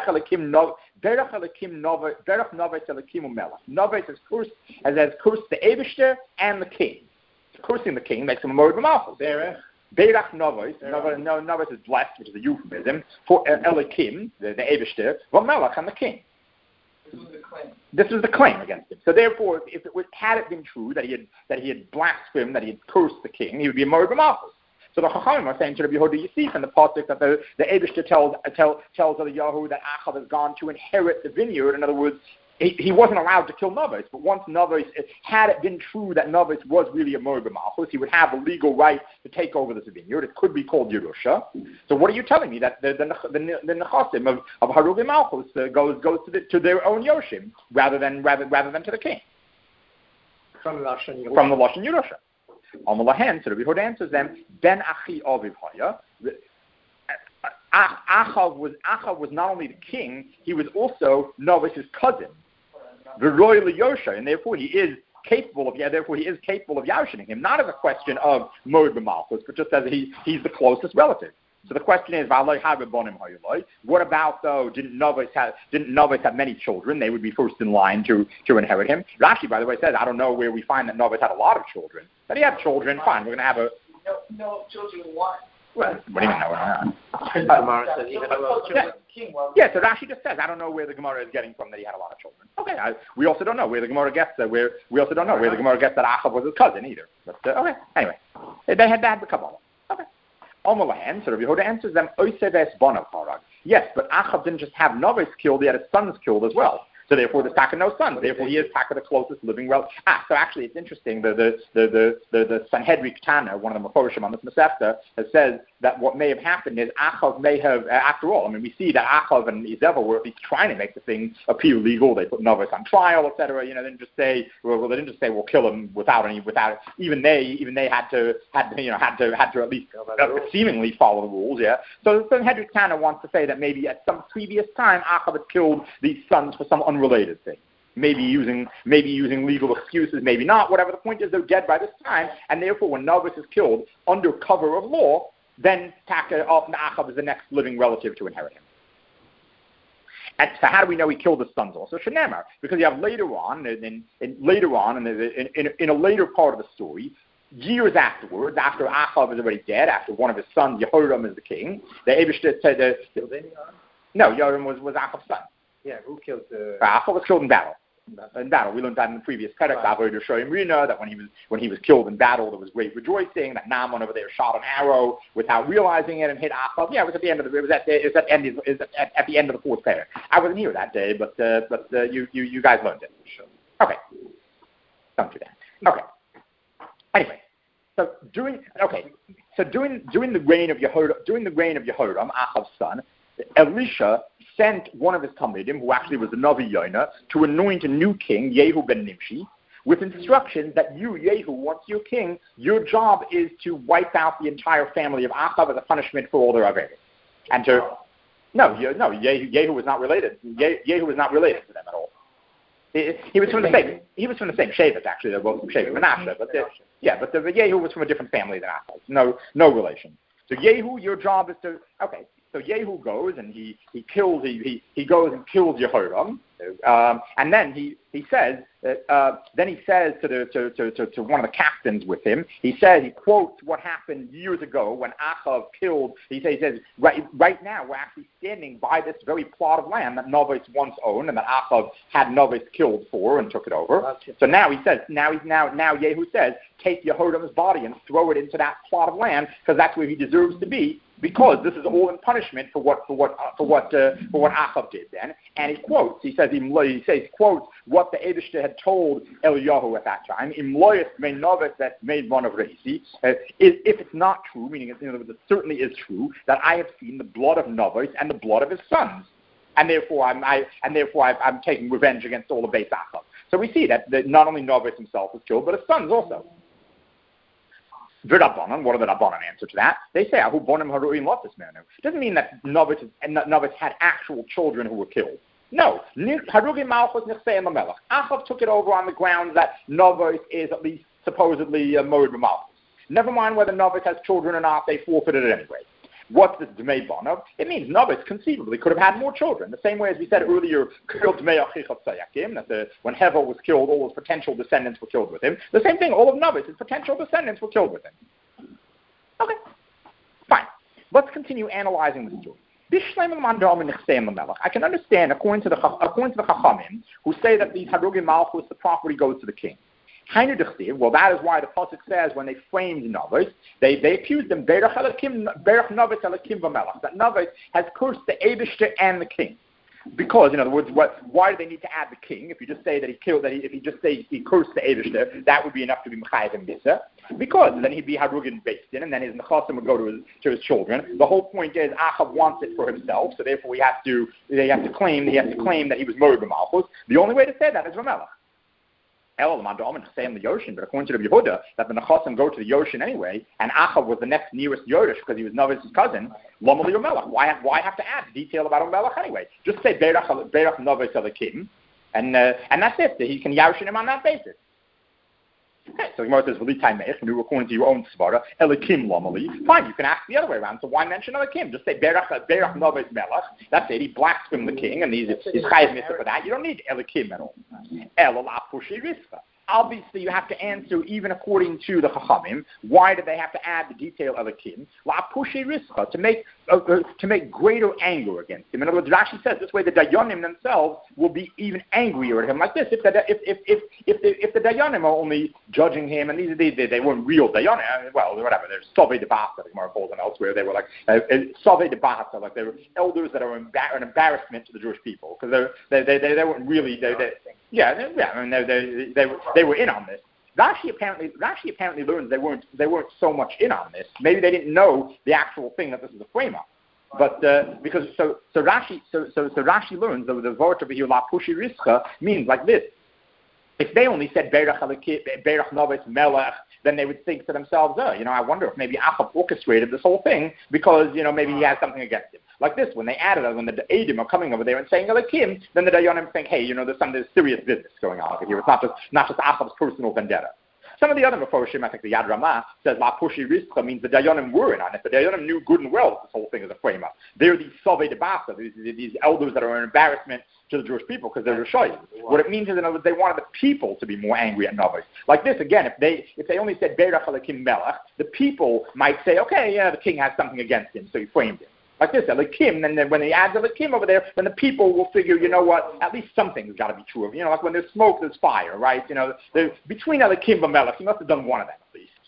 has cursed the Eibishter and the king. Cursing the king makes him a Moed B'Malchus. Beirach Navos is blessed, which is a euphemism for Elikim, the Eibishter, Melech and the king. This was the claim against him. So therefore, if had it been true that he had blasphemed, that he had cursed the king, he would be a Moed B'Malchus. So the Chachamim are saying to Rabbi Yehuda, you see from the pasuk that the Eibishter tells Eliyahu that Achav has gone to inherit the vineyard. In other words, he wasn't allowed to kill Navos, but once Navos, had it been true that Navos was really a Moed B'Malchus, he would have a legal right to take over this vineyard. It could be called Yerusha. So what are you telling me, that the nechasim of Harugi Malchus goes to their own Yoshim rather than to the king? From the Lashon Yerusha. Amalahen, so Rabbi Yehuda answers them, Ben Achi Aviv Haya. Achav was not only the king, he was also Navos' cousin. V'roy L'Yosha, and therefore he is capable of yashining him, not as a question of Moed B'Malchus, but just as he's the closest relative. So the question is, what about though? Didn't Navos have many children? They would be first in line to inherit him. Rashi, by the way, says, I don't know where we find that Navos had a lot of children. But he had children. Fine, we're going to have a no children. Why? Well, what do you mean? Yeah, so Rashi just says, I don't know where the Gemara is getting from that he had a lot of children. Okay, we also don't know where the Gemara gets that. We also don't know where the Gemara gets that Achav was his cousin either. But okay, anyway, they had the Kabbalah. Okay. Omalahan, so Rabbi Yehuda answers them, Oiseves Bonav Harag. Yes, but Achav didn't just have Navos killed; he had his sons killed as well. So therefore, there's Taka no sons. Therefore, he is Taka the closest living relative. So actually, it's interesting. The Sanhedrin Ketana, one of the Meforshim on this Masechta, says that what may have happened is Achav may have, after all, I mean, we see that Achav and Izebel were at least trying to make the thing appear legal. They put Novice on trial, etc. They didn't just say, we'll kill him without even they had to at least seemingly follow the rules. Yeah. So the Sanhedrin Ketana wants to say that maybe at some previous time Achav had killed these sons for some unrelated thing. Maybe using legal excuses, maybe not. Whatever the point is, they're dead by this time, and therefore, when Novice is killed under cover of law, then Achav is the next living relative to inherit him. And so, how do we know he killed his sons also? Shenemar, because you have later on in a later part of the story, years afterwards, after Achav is already dead, after one of his sons, Yehoram, is the king, the Eibishter said, no, Yoram was Achav's son. Yeah, who killed the... Achav was killed in battle. In battle, we learned that in the previous Perek, Avodah Shoyim Rina, that when he was killed in battle, there was great rejoicing. That Naaman over there shot an arrow without realizing it and hit Achav. Yeah, it was at the end of the fourth Perek. I wasn't here that day, but you guys learned it. Okay, don't do that. Okay. Anyway, so during the reign of Yehoram, Achav's son, Elisha sent one of his Talmidim, who actually was the Navi Yonah, to anoint a new king, Yehu ben Nimshi, with instructions that you, Yehu, once you're king, your job is to wipe out the entire family of Achav as a punishment for all their averos. And Yehu was not related. Yehu was not related to them at all. He was from the same. He was from the same Shevet, actually. They're both from Shevet Menashe, but Yehu was from a different family than Achav. No relation. So Yehu, your job is to So Yehu goes and he goes and kills Yehoram, and then he says to one of the captains with him. He quotes what happened years ago when Achav killed. He says right now we're actually standing by this very plot of land that Novice once owned and that Achav had Novice killed for and took it over. So now he says now Yehu says, take Yehoram's body and throw it into that plot of land because that's where he deserves to be. Because this is all in punishment for what Achav did then, and he quotes what the Eibishter had told Eliyahu at that time. That made one of Reisi. If it's not true, meaning it certainly is true that I have seen the blood of Novice and the blood of his sons, and therefore I'm taking revenge against all the Beis Achav. So we see that not only Novice himself was killed, but his sons also. V'Rabbanan, what are the Rabbanan answer to that? They say, Ahu bonim haruim lotus menu. It doesn't mean that Novice had actual children who were killed. No. Harugim malchus nechsei l'melech. Achav took it over on the grounds that Novice is at least supposedly moed b'malchus. Never mind whether Novice has children or not, they forfeited it anyway. What's this Dmei Bonav? It means Novice conceivably could have had more children. The same way as we said earlier, that when Hevel was killed, all his potential descendants were killed with him. The same thing, all of Novice's potential descendants were killed with him. Okay, fine. Let's continue analyzing the story. I can understand, according to the Chachamim, who say that the Harugim Malchus, the property goes to the king. Well, that is why the pasuk says when they framed Novice, they accused him that Novice has cursed the Eibishter and the king. Because, in other words, why do they need to add the king? If you just say that he cursed the Eibishter, that would be enough to be Mechayev and Misa. Because then he'd be Harugin based in, and then his Nechasim would go to his children. The whole point is Achav wants it for himself, so therefore they have to claim that he was Moed b'Malchus. The only way to say that is Ramelech. Say in the Yoshin, but according to the Yehuda, that the Nechasim go to the Yoshin anyway, and Achav was the next nearest Yoresh because he was Novice's cousin. Lomali Ramelech. Why have to add detail about Ramelech anyway? Just say Berach Novice Elikim, and that's it. He can Yoshin him on that basis. Okay, so Gemara says, "V'litai meich," and according to your own svara, Elikim Lomali. Fine, you can ask the other way around. So why mention Elikim? Just say Berach Novice Melech. That's it. He blasphemed the king, and he's chayiv mitzvah for that. You don't need Elikim at all. obviously you have to answer, even according to the Chachamim, why did they have to add the detail Elikim? La'pushei rischa, to make greater anger against him. In other words, Rashi says this way the Dayanim themselves will be even angrier at him. Like this, if the Dayanim are only judging him, and they weren't real Dayanim, well, whatever, they're Savei de Basa, the Gemara calls them elsewhere, they were like Savei de Basa, like they were elders that are an embarrassment to the Jewish people, because they weren't really, I mean, they were in on this. Rashi apparently learns they weren't so much in on this. Maybe they didn't know the actual thing that this is a frame up. But because Rashi learns that the word over here la pushi rischa means like this. If they only said Berach Novetz Melech, then they would think to themselves, I wonder if maybe Achab orchestrated this whole thing because, maybe he has something against him. Like this, when they added it, when the Eidim are coming over there and saying Elikim, then the Dayanim think, hey, there's some serious business going on over here. It's not just Achab's personal vendetta. Some of the other Meforshim, I think the Yad Ramah, says La Pushi Rizcha means the Dayanim were in on it. The Dayanim knew good and well that this whole thing is a frame-up. They're these Savei de Basa, these elders that are an embarrassment to the Jewish people because they're Rishayim. What it means is, in other words, they wanted the people to be more angry at Novis. Like this, again, if they only said Berach Elikim Melech, the people might say, okay, yeah, the king has something against him, so he framed him. Like this, Elikim, and then when they add Elikim over there, then the people will figure, at least something's got to be true of. Like when there's smoke, there's fire, right? Between Elikim and Melech, he must have done one of them at least.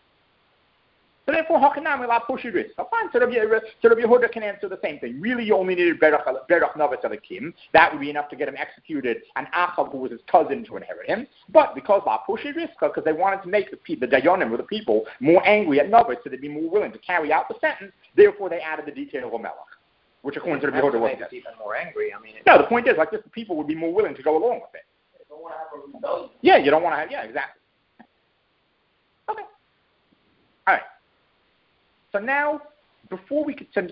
So therefore, Hakanam la pushi risk. Fine, so Rabbi Yehuda can answer the same thing. Really, you only needed Berach Novetz Elikim. That would be enough to get him executed, and Achab, who was his cousin, to inherit him. But because la pushi risk, because they wanted to make the Dayanim, or the people, more angry at Novetz, so they'd be more willing to carry out the sentence, therefore they added the detail of a Melech, which according to Rabbi Yehuda was even more angry. No, the point is, like this, the people would be more willing to go along with it. They don't want to have a rebellion. Yeah, you don't want to have, exactly. Okay. All right. So now, before we continue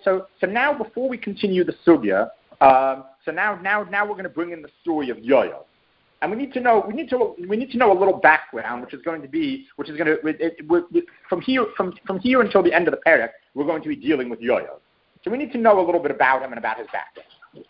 the sugya, so now we're going to bring in the story of Yoav, and we need to know a little background, from here until the end of the parak, we're going to be dealing with Yoav. So we need to know a little bit about him and about his background.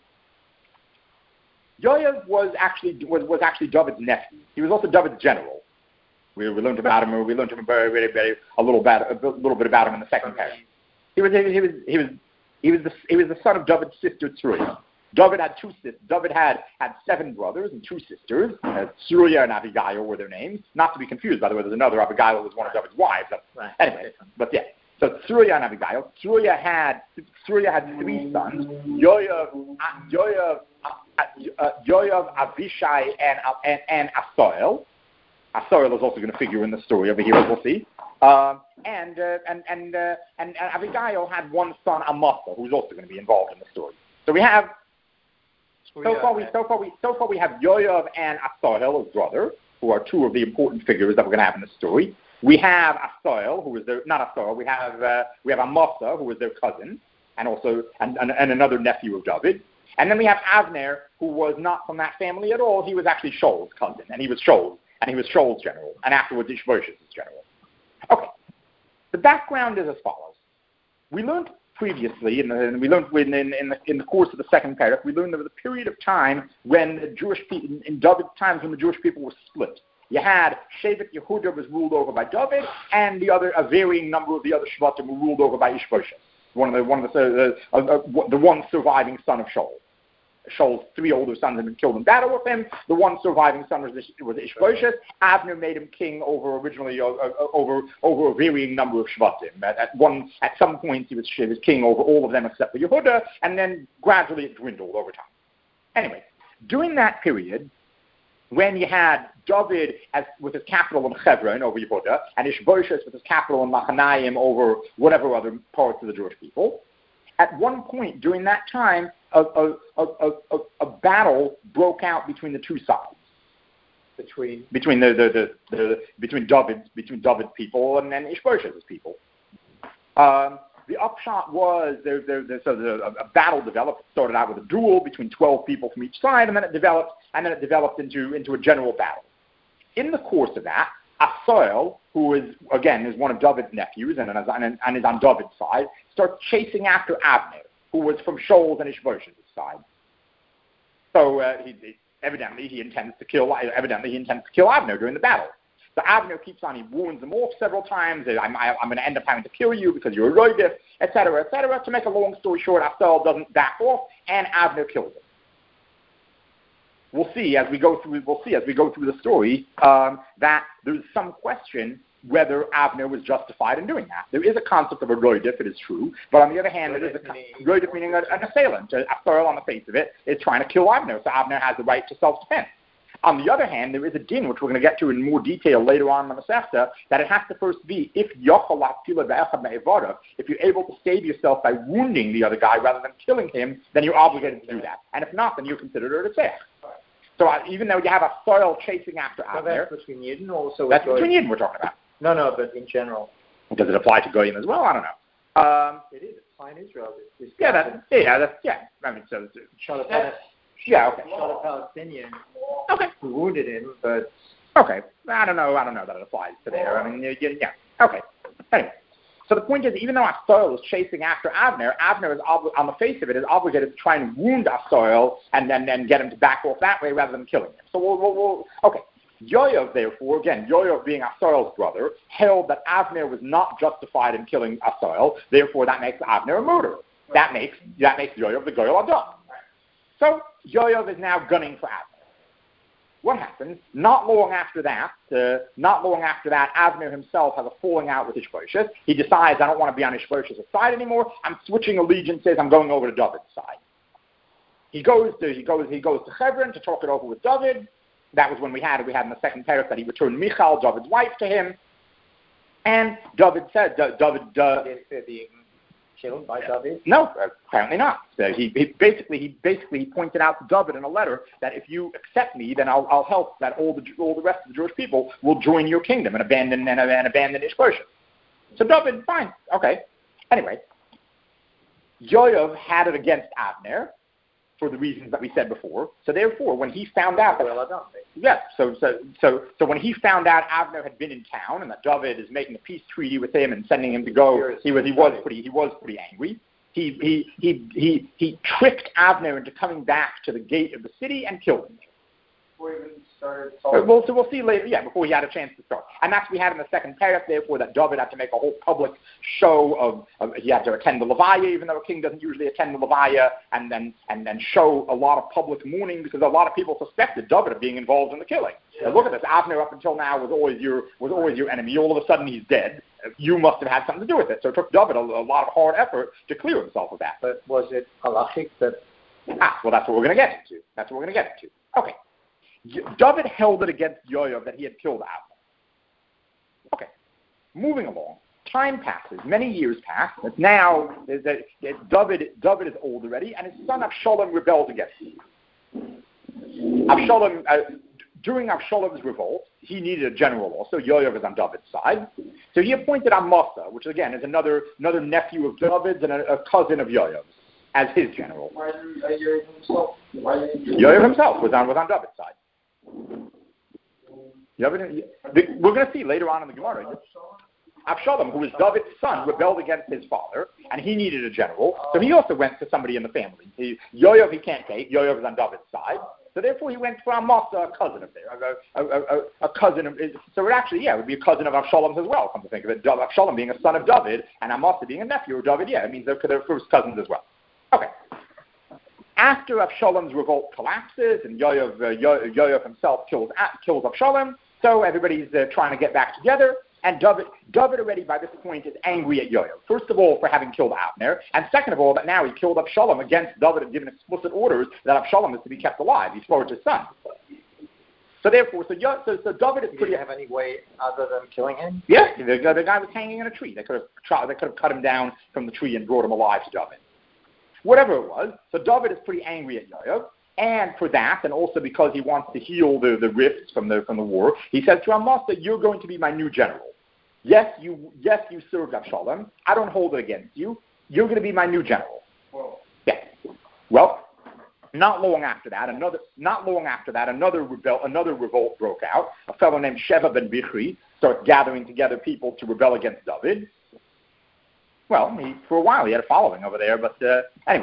Yoav was actually David's nephew. He was also David's general. We learned about him. We learned him a little bit about him in the second parak. He was the son of David's sister Tzuria. David had two sisters. David had 7 brothers and 2 sisters. Tzuria and Abigail were their names. Not to be confused, by the way. There's another Abigail who was one of David's wives. Right. Anyway, but yeah. So Tzuria and Abigail. Tzuria had 3 sons: Yoav, Avishai, and Asael. Asael is also going to figure in the story over here, as we'll see. And Abigail had 1 son, Amasa, who's also going to be involved in the story. So we have so far we have Yoav and Asael, his brother, who are 2 of the important figures that we're going to have in the story. We have Asael, who is not Asael. We have Amasa, who is their cousin, and also and another nephew of David. And then we have Avner, who was not from that family at all. He was actually Shaul's cousin, and he was Shaul's general, and afterwards Ishbosheth's general. Okay, the background is as follows. We learned previously, and we learned in the course of the second parak, we learned there was a period of time when the Jewish people, in David's times, when the Jewish people were split. You had Shevet Yehuda was ruled over by David, and a varying number of the other Shvatim were ruled over by Ishbosheth, the one surviving son of Shaul. Shaul's 3 older sons had been killed in battle with him. The one surviving son was Ishbosheth. Abner made him king over a varying number of Shvatim. At some point he was king over all of them except for Yehuda, and then gradually it dwindled over time. Anyway, during that period, when you had David with his capital in Hebron over Yehuda, and Ishbosheth with his capital in Machanaim over whatever other parts of the Jewish people, at one point during that time, a battle broke out between the 2 sides, between David's people and then Ishbosheth's people. The upshot was a battle developed. It started out with a duel between 12 people from each side, and then it developed into a general battle. In the course of that, Asael, who is one of David's nephews and is on David's side, starts chasing after Abner, who was from Shaul's and Ishbosheth's side. So evidently he intends to kill Avner during the battle. So Avner keeps on, he warns him off several times, I'm going to end up having to kill you because you're a roidif, etc., etc. To make a long story short, Absalom doesn't back off, and Avner kills him. We'll see as we go through the story that there's some question whether Avner was justified in doing that. There is a concept of a roidif, it is true, but on the other hand, there is a roidif meaning an assailant. A thirl on the face of it is trying to kill Avner, so Avner has the right to self-defense. On the other hand, there is a din, which we're going to get to in more detail later on in the Masechta, that it has to first be, if you're able to save yourself by wounding the other guy rather than killing him, then you're obligated to do that. And if not, then you're considered a tzech. So even though you have a thirl chasing after Avner... That's between Yidden also? That's between Yidden we're talking about. No, but in general. Does it apply to Goyim as well? I don't know. It is. It's fine Israel. I mean, so... Shot a Palestinian who wounded him, but... Okay. I don't know that it applies to there. I mean, yeah. Okay. Anyway. So the point is, even though Absalom is chasing after Avner, Avner is, on the face of it, is obligated to try and wound Absalom and then get him to back off that way rather than killing him. So we'll okay. Yoav, therefore, again, Yoav being Absalom's brother, held that Avner was not justified in killing Absalom. Therefore, that makes Avner a murderer. That makes Yoav the Goyal Adam. So Yoav is now gunning for Avner. What happens? Not long after that, Avner himself has a falling out with Ishbosheth. He decides, I don't want to be on Ishbosheth's side anymore. I'm switching allegiances. I'm going over to David's side. He goes to Hebron to talk it over with David. That was when we had in the second paragraph that he returned Michal, David's wife, to him. And David said, being killed by David? No, apparently not. So he basically pointed out to David in a letter that if you accept me, then I'll help that all the rest of the Jewish people will join your kingdom and abandon Ishbosheth. So David, fine, okay. Anyway, Yoav had it against Avner for the reasons that we said before. So therefore, when he found out that when he found out Avner had been in town and that David is making a peace treaty with him and sending him to go, he was pretty angry. He tricked Avner into coming back to the gate of the city and killed him. Before he even started talking. We'll see later, before he had a chance to start. And that's what we had in the second paragraph, therefore, that David had to make a whole public show of he had to attend the Levaya, even though a king doesn't usually attend the Levaya, and then show a lot of public mourning, because a lot of people suspected David of being involved in the killing. Yeah. Look at this, Avner up until now was always your enemy. All of a sudden he's dead. You must have had something to do with it. So it took David a lot of hard effort to clear himself of that. But was it halachic that... Well, that's what we're going to get into. Okay. David held it against Yoav that he had killed Avner. Okay. Moving along. Time passes. Many years pass. But now David is old already, and his son Absalom rebelled against him. During Absalom's revolt, he needed a general also. Yoav is on David's side. So he appointed Amasa, which again is another nephew of David's and a cousin of Yoav's, as his general. Yoav himself was on David's side. We're going to see later on in the Gemara. Absalom, who was David's son, rebelled against his father, and he needed a general, so he also went to somebody in the family. Yoav he can't take. Yoav is on David's side, so therefore he went for Amasa, a cousin of theirs, a cousin of. So it would be a cousin of Absalom's as well. Come to think of it, Absalom being a son of David, and Amasa being a nephew of David. Yeah, it means they're first cousins as well. Okay. After Absalom's revolt collapses and Yoav himself kills Absalom, so everybody's trying to get back together, and David already by this point is angry at Yoav. First of all, for having killed Avner, and second of all, that now he killed Absalom against David and given explicit orders that Absalom is to be kept alive. He's forward his son. So therefore, so David is pretty... Did you have any way other than killing him? Yes, the guy was hanging in a tree. They could have cut him down from the tree and brought him alive to David. Whatever it was, so David is pretty angry at Yoav, and for that, and also because he wants to heal the rifts from the war, he says to Amasa, "You're going to be my new general. Yes, you served Absalom. I don't hold it against you. You're going to be my new general." Whoa. Yeah. Well, not long after that, another revolt broke out. A fellow named Sheva ben Bichri starts gathering together people to rebel against David. Well, for a while he had a following over there, but anyway.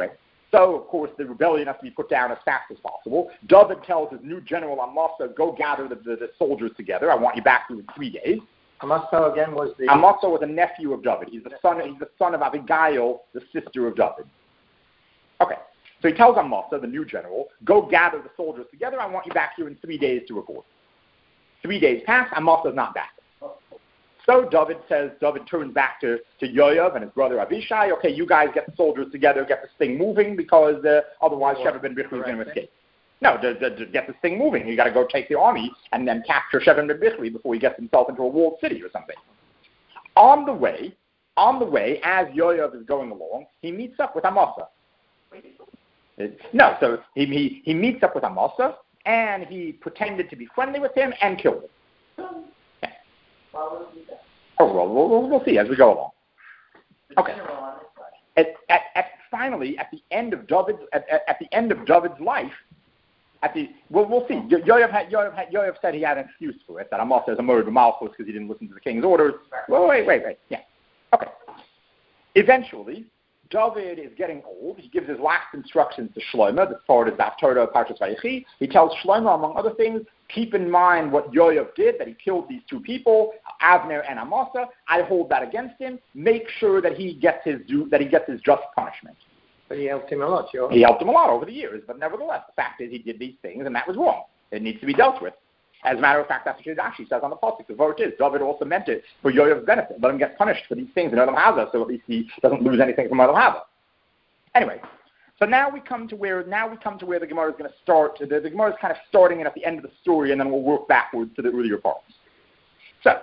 So, of course, the rebellion has to be put down as fast as possible. David tells his new general Amasa, go gather the soldiers together. I want you back in 3 days. Amasa again was the... Amasa was a nephew of David. He's the son of Abigail, the sister of David. Okay. So he tells Amasa, the new general, go gather the soldiers together. I want you back here in 3 days to report. 3 days pass. Amasa's not back. So David turns back to Yoav and his brother Abishai. Okay, you guys get the soldiers together, get this thing moving, because otherwise Sheva ben Bichri is going to escape. No, to get this thing moving, you got to go take the army and then capture Sheva ben Bichri before he gets himself into a walled city or something. On the way, as Yoav is going along, he meets up with Amasa. No, so he meets up with Amasa, and he pretended to be friendly with him and killed him. Oh, well, we'll see as we go along. Okay. Finally, at the end of David's life, we'll see. Yoav said he had an excuse for it, that Amasa is a murderer of Malchus because he didn't listen to the king's orders. Well, wait. Yeah. Okay. Eventually, David is getting old. He gives his last instructions to Shlomo. This part is the Torah of Parshas Vayechi. He tells Shlomo, among other things, keep in mind what Yoav did, that he killed these 2 people, Avner and Amasa. I hold that against him. Make sure that he gets his just punishment. But he helped him a lot, Yoav. He helped him a lot over the years, but nevertheless, the fact is he did these things, and that was wrong. It needs to be dealt with. As a matter of fact, that's what Rashi says on the pasuk. The word is David also meant it for Yoav's benefit. Let him get punished for these things in Olam Haba, so at least he doesn't lose anything from Olam Haba. Anyway, so now we come to where the Gemara is going to start. The Gemara is kind of starting it at the end of the story, and then we'll work backwards to the earlier parts. So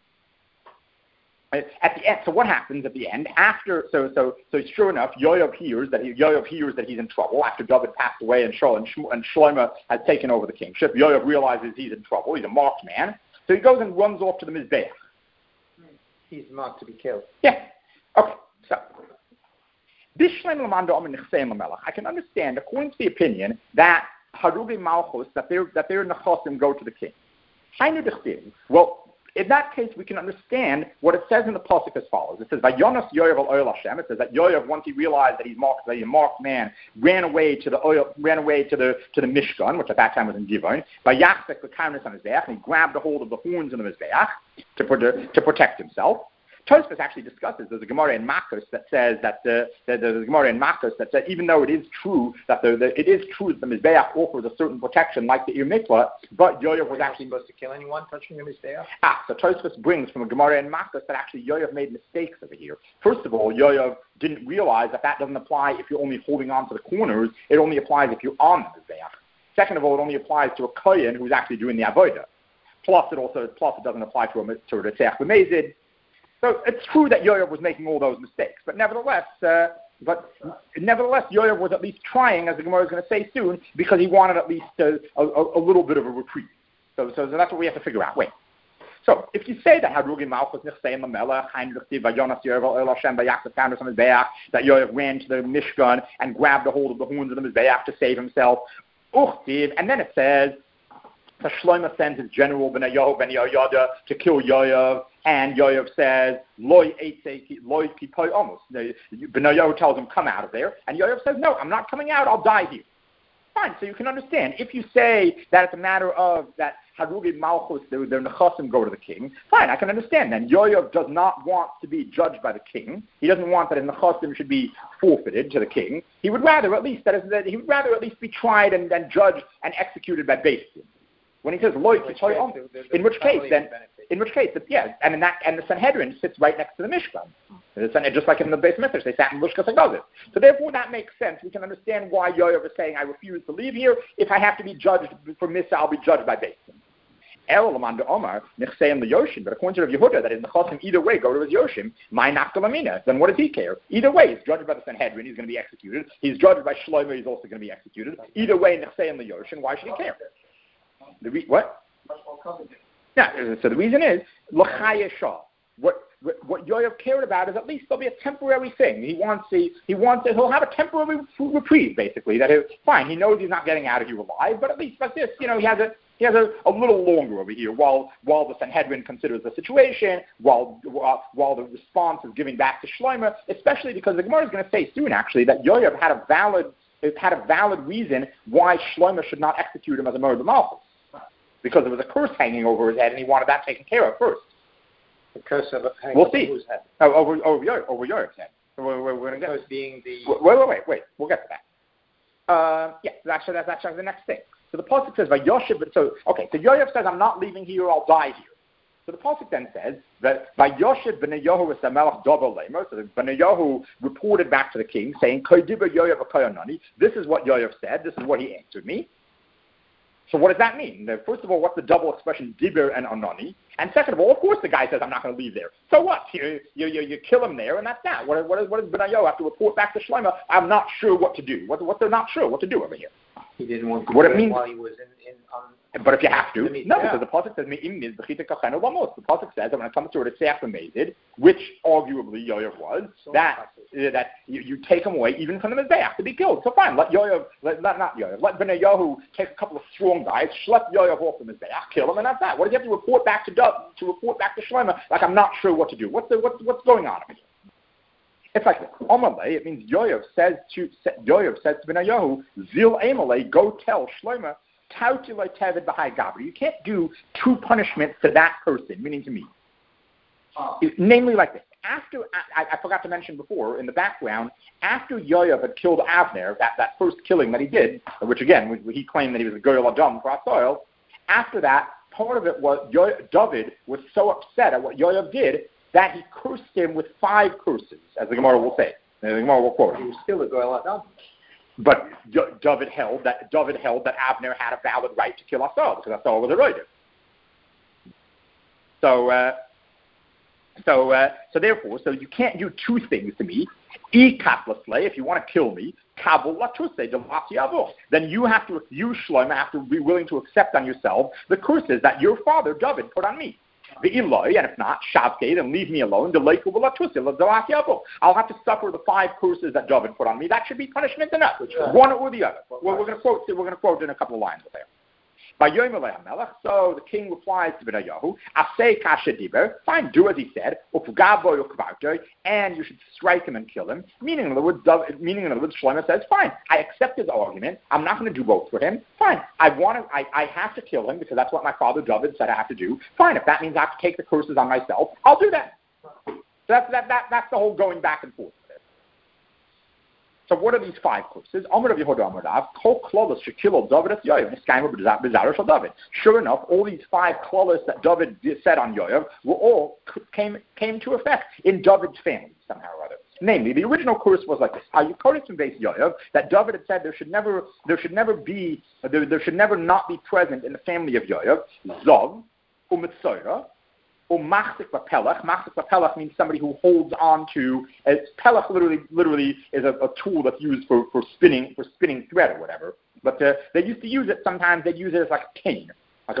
at the end, so what happens at the end? After so sure enough, Yoav hears that he's in trouble after David passed away and Shlomo has taken over the kingship. Yoav realizes he's in trouble. He's a marked man, so he goes and runs off to the Mizbeach. He's marked to be killed. Yeah. Okay. So this Shlomo Lamanda Omer Nichsein Lamelech, I can understand, according to the opinion that Harugi Malchus, that their Nechasim go to the king. Well, in that case, we can understand what it says in the pasuk as follows. It says, "Vayonos Yoav al Oyel Hashem." It says that Yoav, once he realized that he's a marked man, ran away to the Mishkan, which at that time was in Givon. Vayachzek l'karnes on his back, and he grabbed a hold of the horns in the mizbeach to protect himself. Tosfos actually discusses, there's a Gemara in Makos that says that even though it is true that the Mizbeach offers a certain protection like the Ir Mikvah, but Yoav was actually supposed to kill anyone touching the Mizbeach. So Tosfos brings from a Gemara in Makos that actually Yoav made mistakes over here. First of all, Yoav didn't realize that doesn't apply if you're only holding on to the corners. It only applies if you're on the Mizbeach. Second of all, it only applies to a Kohen who's actually doing the Avodah. Plus it doesn't apply to a Ritzeach B'Mezid. So it's true that Yoav was making all those mistakes, but nevertheless, Yoav was at least trying, as the Gemara is going to say soon, because he wanted at least a little bit of a reprieve. So that's what we have to figure out. Wait. So if you say that Harugi Malchus Nichsein Lamelech, Vayonos Yoav al Oyel Hashem Vayachzek l'karnes on Mizbeach, that Yoav ran to the Mishkan and grabbed a hold of the horns of the Mizbeach to save himself, and then it says, so Shlomo sends his general Ben Yehoyada to kill Yoav, and Yoav says, "Loi kipoy amos." Ben Yehoyada tells him, "Come out of there," and Yoav says, "No, I'm not coming out. I'll die here." Fine. So you can understand if you say that it's a matter of that Harugi Malchus, their Nechasim go to the king. Fine, I can understand. Then Yoav does not want to be judged by the king. He doesn't want that his Nechasim should be forfeited to the king. He would rather at least be tried and then judged and executed by Beis Din. When he says "Loi kipoy amos," in which case, and the Sanhedrin sits right next to the Mishkan. Just like in the Beis Midrash, they sat in Lushkas Hagazit. So therefore, that makes sense. We can understand why Yoav is saying, "I refuse to leave here. If I have to be judged for Misa, I'll be judged by Beis Din." But according to Rav Yehuda, that is Nechasim either way go to his Yoshim, my naftalamina. Then what does he care? Either way, he's judged by the Sanhedrin, he's going to be executed. He's judged by Shlomo, he's also going to be executed. Either way, Nechseim the Yoshim, why should he care? What? Yeah, so the reason is l'chaya shah. What Yoav cared about is at least there'll be a temporary thing. He'll have a temporary reprieve, basically. Fine, he knows he's not getting out of here alive, but at least like this, he has a little longer over here while the Sanhedrin considers the situation, while the response is giving back to Shlomo, especially because the Gemara is going to say soon, actually, that Yoav had a valid it had a valid reason why Shlomo should not execute him as a murder Malchus. Because there was a curse hanging over his head, and he wanted that taken care of first. The curse of hanging over whose head? Over Yoav's head. We're going to get being the... Wait. We'll get to that. That's actually the next thing. So the pasuk says, "Vayoshev." So Yoav says, "I'm not leaving here. I'll die here." So the pasuk then says that Vayoshev Benayahu was the Melech Dover Lamer. So Benayahu reported back to the king saying, "Koidiba Yoav Akoyanani." This is what Yoav said. This is what he answered me. So what does that mean? Now, first of all, what's the double expression Dibir and Anani? And second of all, of course the guy says, I'm not going to leave there. So what? You kill him there, and that's that. What does Benayahu have to report back to Shlomo? I'm not sure what to do. What they're not sure what to do over here. He didn't want to what do it means, while he was in but if you have to, no, because the pasuk says, the pasuk says that when it comes to a Ritzeach B'Mezid, which arguably Yoav was, that you take him away even from the Mizbeach to be killed. So fine, let Benayahu take a couple of strong guys, schlep Yoav off the Mizbeach, kill him, and that's that. What does he have to report back to Shlomo? Like, I'm not sure what to do. What's going on over here? It's like this. Omalei, it means Yoav says to Benayahu, Zil Amalei, go tell Shlomo, Tautilai Tevid B'Hai Gabri. You can't do two punishments to that person, meaning to me. Namely like this. After, I forgot to mention before, in the background, after Yoav had killed Avner, that first killing that he did, which again, he claimed that he was a Goyal Adam for Asoil, after that, part of it was David was so upset at what Yoav did that he cursed him with 5 curses, as the Gemara will say. The Gemara will quote. He was still a Goyal Adam. But David held that Avner had a valid right to kill Asal because Asal was a Roider. So therefore, you can't do two things to me. If you want to kill me, then you Shlomo have to be willing to accept on yourself the curses that your father David put on me. And if not, Shavke, then leave me alone. I'll have to suffer the 5 curses that David put on me. That should be punishment enough. One or the other. Well, we're going to quote in a couple of lines there. So the king replies to Benayahu, Asay kasha diber, fine, do as he said, and you should strike him and kill him. Meaning in other words, Shlomo says, fine, I accept his argument. I'm not going to do both for him. Fine, I have to kill him because that's what my father David said I have to do. Fine, if that means I have to take the curses on myself, I'll do that. So that's the whole going back and forth. So what are these 5 curses? Sure enough, all these 5 klolos that David said on Yoav all came to effect in David's family somehow or other. Namely, the original curse was like this: Yoav, that David had said there should never not be present in the family of Yoav Zov u'Mitzora. Or machzik v'pelach. Machzik v'pelach means somebody who holds on to. Pelach literally is a tool that's used for spinning thread or whatever. But they used to use it sometimes. They'd use it as like a cane. Like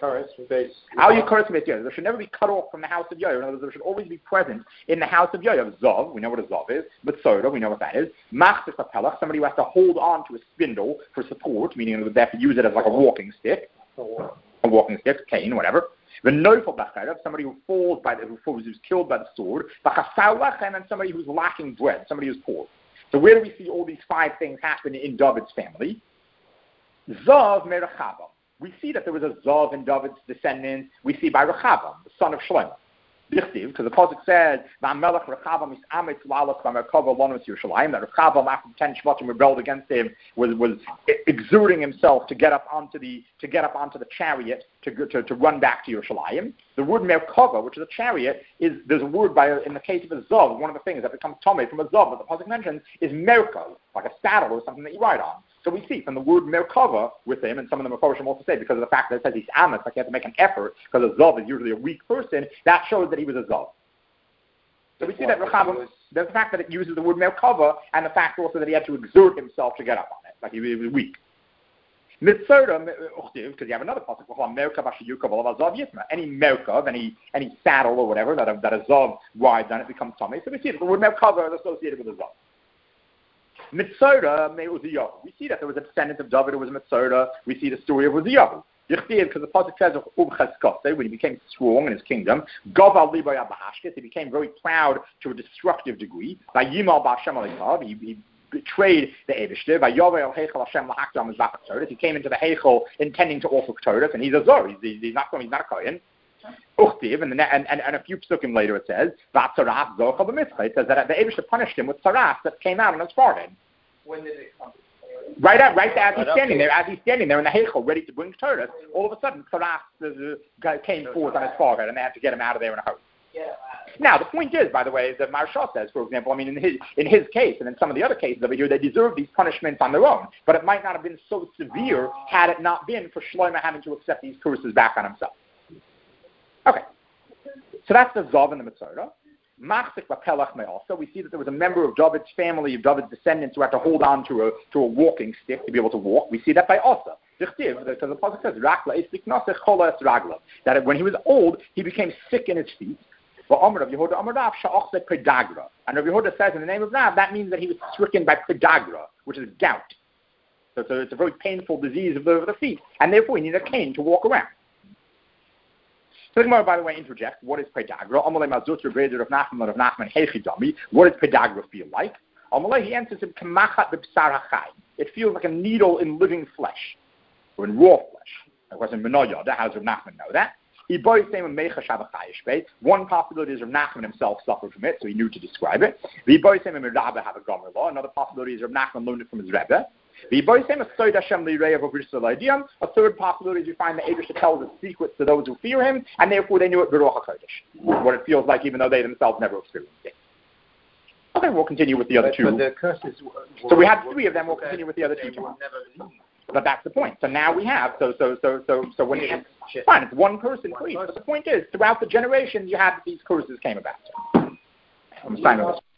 there should never be cut off from the house of Yoav. In other words, there should always be present in the house of Yoav. Zov, we know what a zov is. Mitzora, we know what that is. Machzik v'pelach, somebody who has to hold on to a spindle for support, meaning they have to use it as like a walking stick, cane, whatever. The noifel b'charev, somebody who who's killed by the sword. And then somebody who's lacking bread, somebody who's poor. So where do we see all these 5 things happen in David's family? Zav me'Rechavam. We see that there was a Zav in David's descendants. We see by Rechavam, the son of Shlomo. Because the pasuk says, "Va'melech Rechavam is amitz la'alach v'merkava lonos Yerushalayim." That Rechavam, after 10 Shvatim rebelled against him, was exerting himself to get up onto the chariot to run back to Yerushalayim. The word merkava, which is a chariot, there's a word in the case of a zav. One of the things that becomes tomei from a zav that the pasuk mentions is merkav, like a saddle or something that you ride on. So we see from the word merkava with him, and some of the Mefarshim also say because of the fact that it says he's amitz, like he has to make an effort because a zav is usually a weak person. That shows that he was a zav. So we see that Rechavam, the fact that it uses the word merkava, and the fact also that he had to exert himself to get up on it, like he was weak. Mitzora, because you have another pasuk called Merkav Ashiyukav Zav Yitma. Any merkav, any saddle or whatever that a zav rides on, it becomes tummy. So we see that the word merkava is associated with a zav. Mitzora Uziyahu. We see that there was a descendant of David who was a Mitzora. We see the story of Uziyahu. Because the pasuk says when he became strong in his kingdom, he became very proud to a destructive degree. He betrayed the Eibishter. He came into the Heichel intending to offer Torah, and he's a Zor. He's not a Kohen. And a few psukim later it says, it says that the Eibishter punished him with Saras that came out on his forehead. When did it come? Right as he's standing there in the Heichel, ready to bring Torah, all of a sudden Saras came forth on his forehead, and they had to get him out of there in a hurry. Now, the point is, by the way, that Maharsha says, for example, in his case, and in some of the other cases over here, they deserve these punishments on their own, but it might not have been so severe had it not been for Shlomo having to accept these curses back on himself. Okay, so that's the Zav and the Mitzvah. Machzik Bapelach also, we see that there was a member of David's family, of David's descendants, who had to hold on to a walking stick to be able to walk. We see that by Asa. Because the Pasuk says, that when he was old, he became sick in his feet. And Rav Yehuda says in the name of Rav, that means that he was stricken by pedagra, which is gout. So it's a very painful disease of the feet, and therefore he needed a cane to walk around. So the Gemara, by the way, interjects, what is pedagra? What does pedagra feel like? He answers him, it feels like a needle in living flesh, or in raw flesh. Of course, in Menoyah, how does Rav Nachman know that? One possibility is Rav Nachman himself suffered from it, so he knew to describe it. Another possibility is Rav Nachman learned it from his Rebbe. A third possibility is you find the Eibush tells his secrets to those who fear him, and therefore they knew it Beruach HaKodesh, what it feels like even though they themselves never experienced it. Okay, we'll continue with the other two. But the curses so we have three of them, we'll continue with the other two tomorrow. But that's the point. So now we have, so when fine, it's one person for each. But the point is, throughout the generations, you have these curses came about. I'm signing this.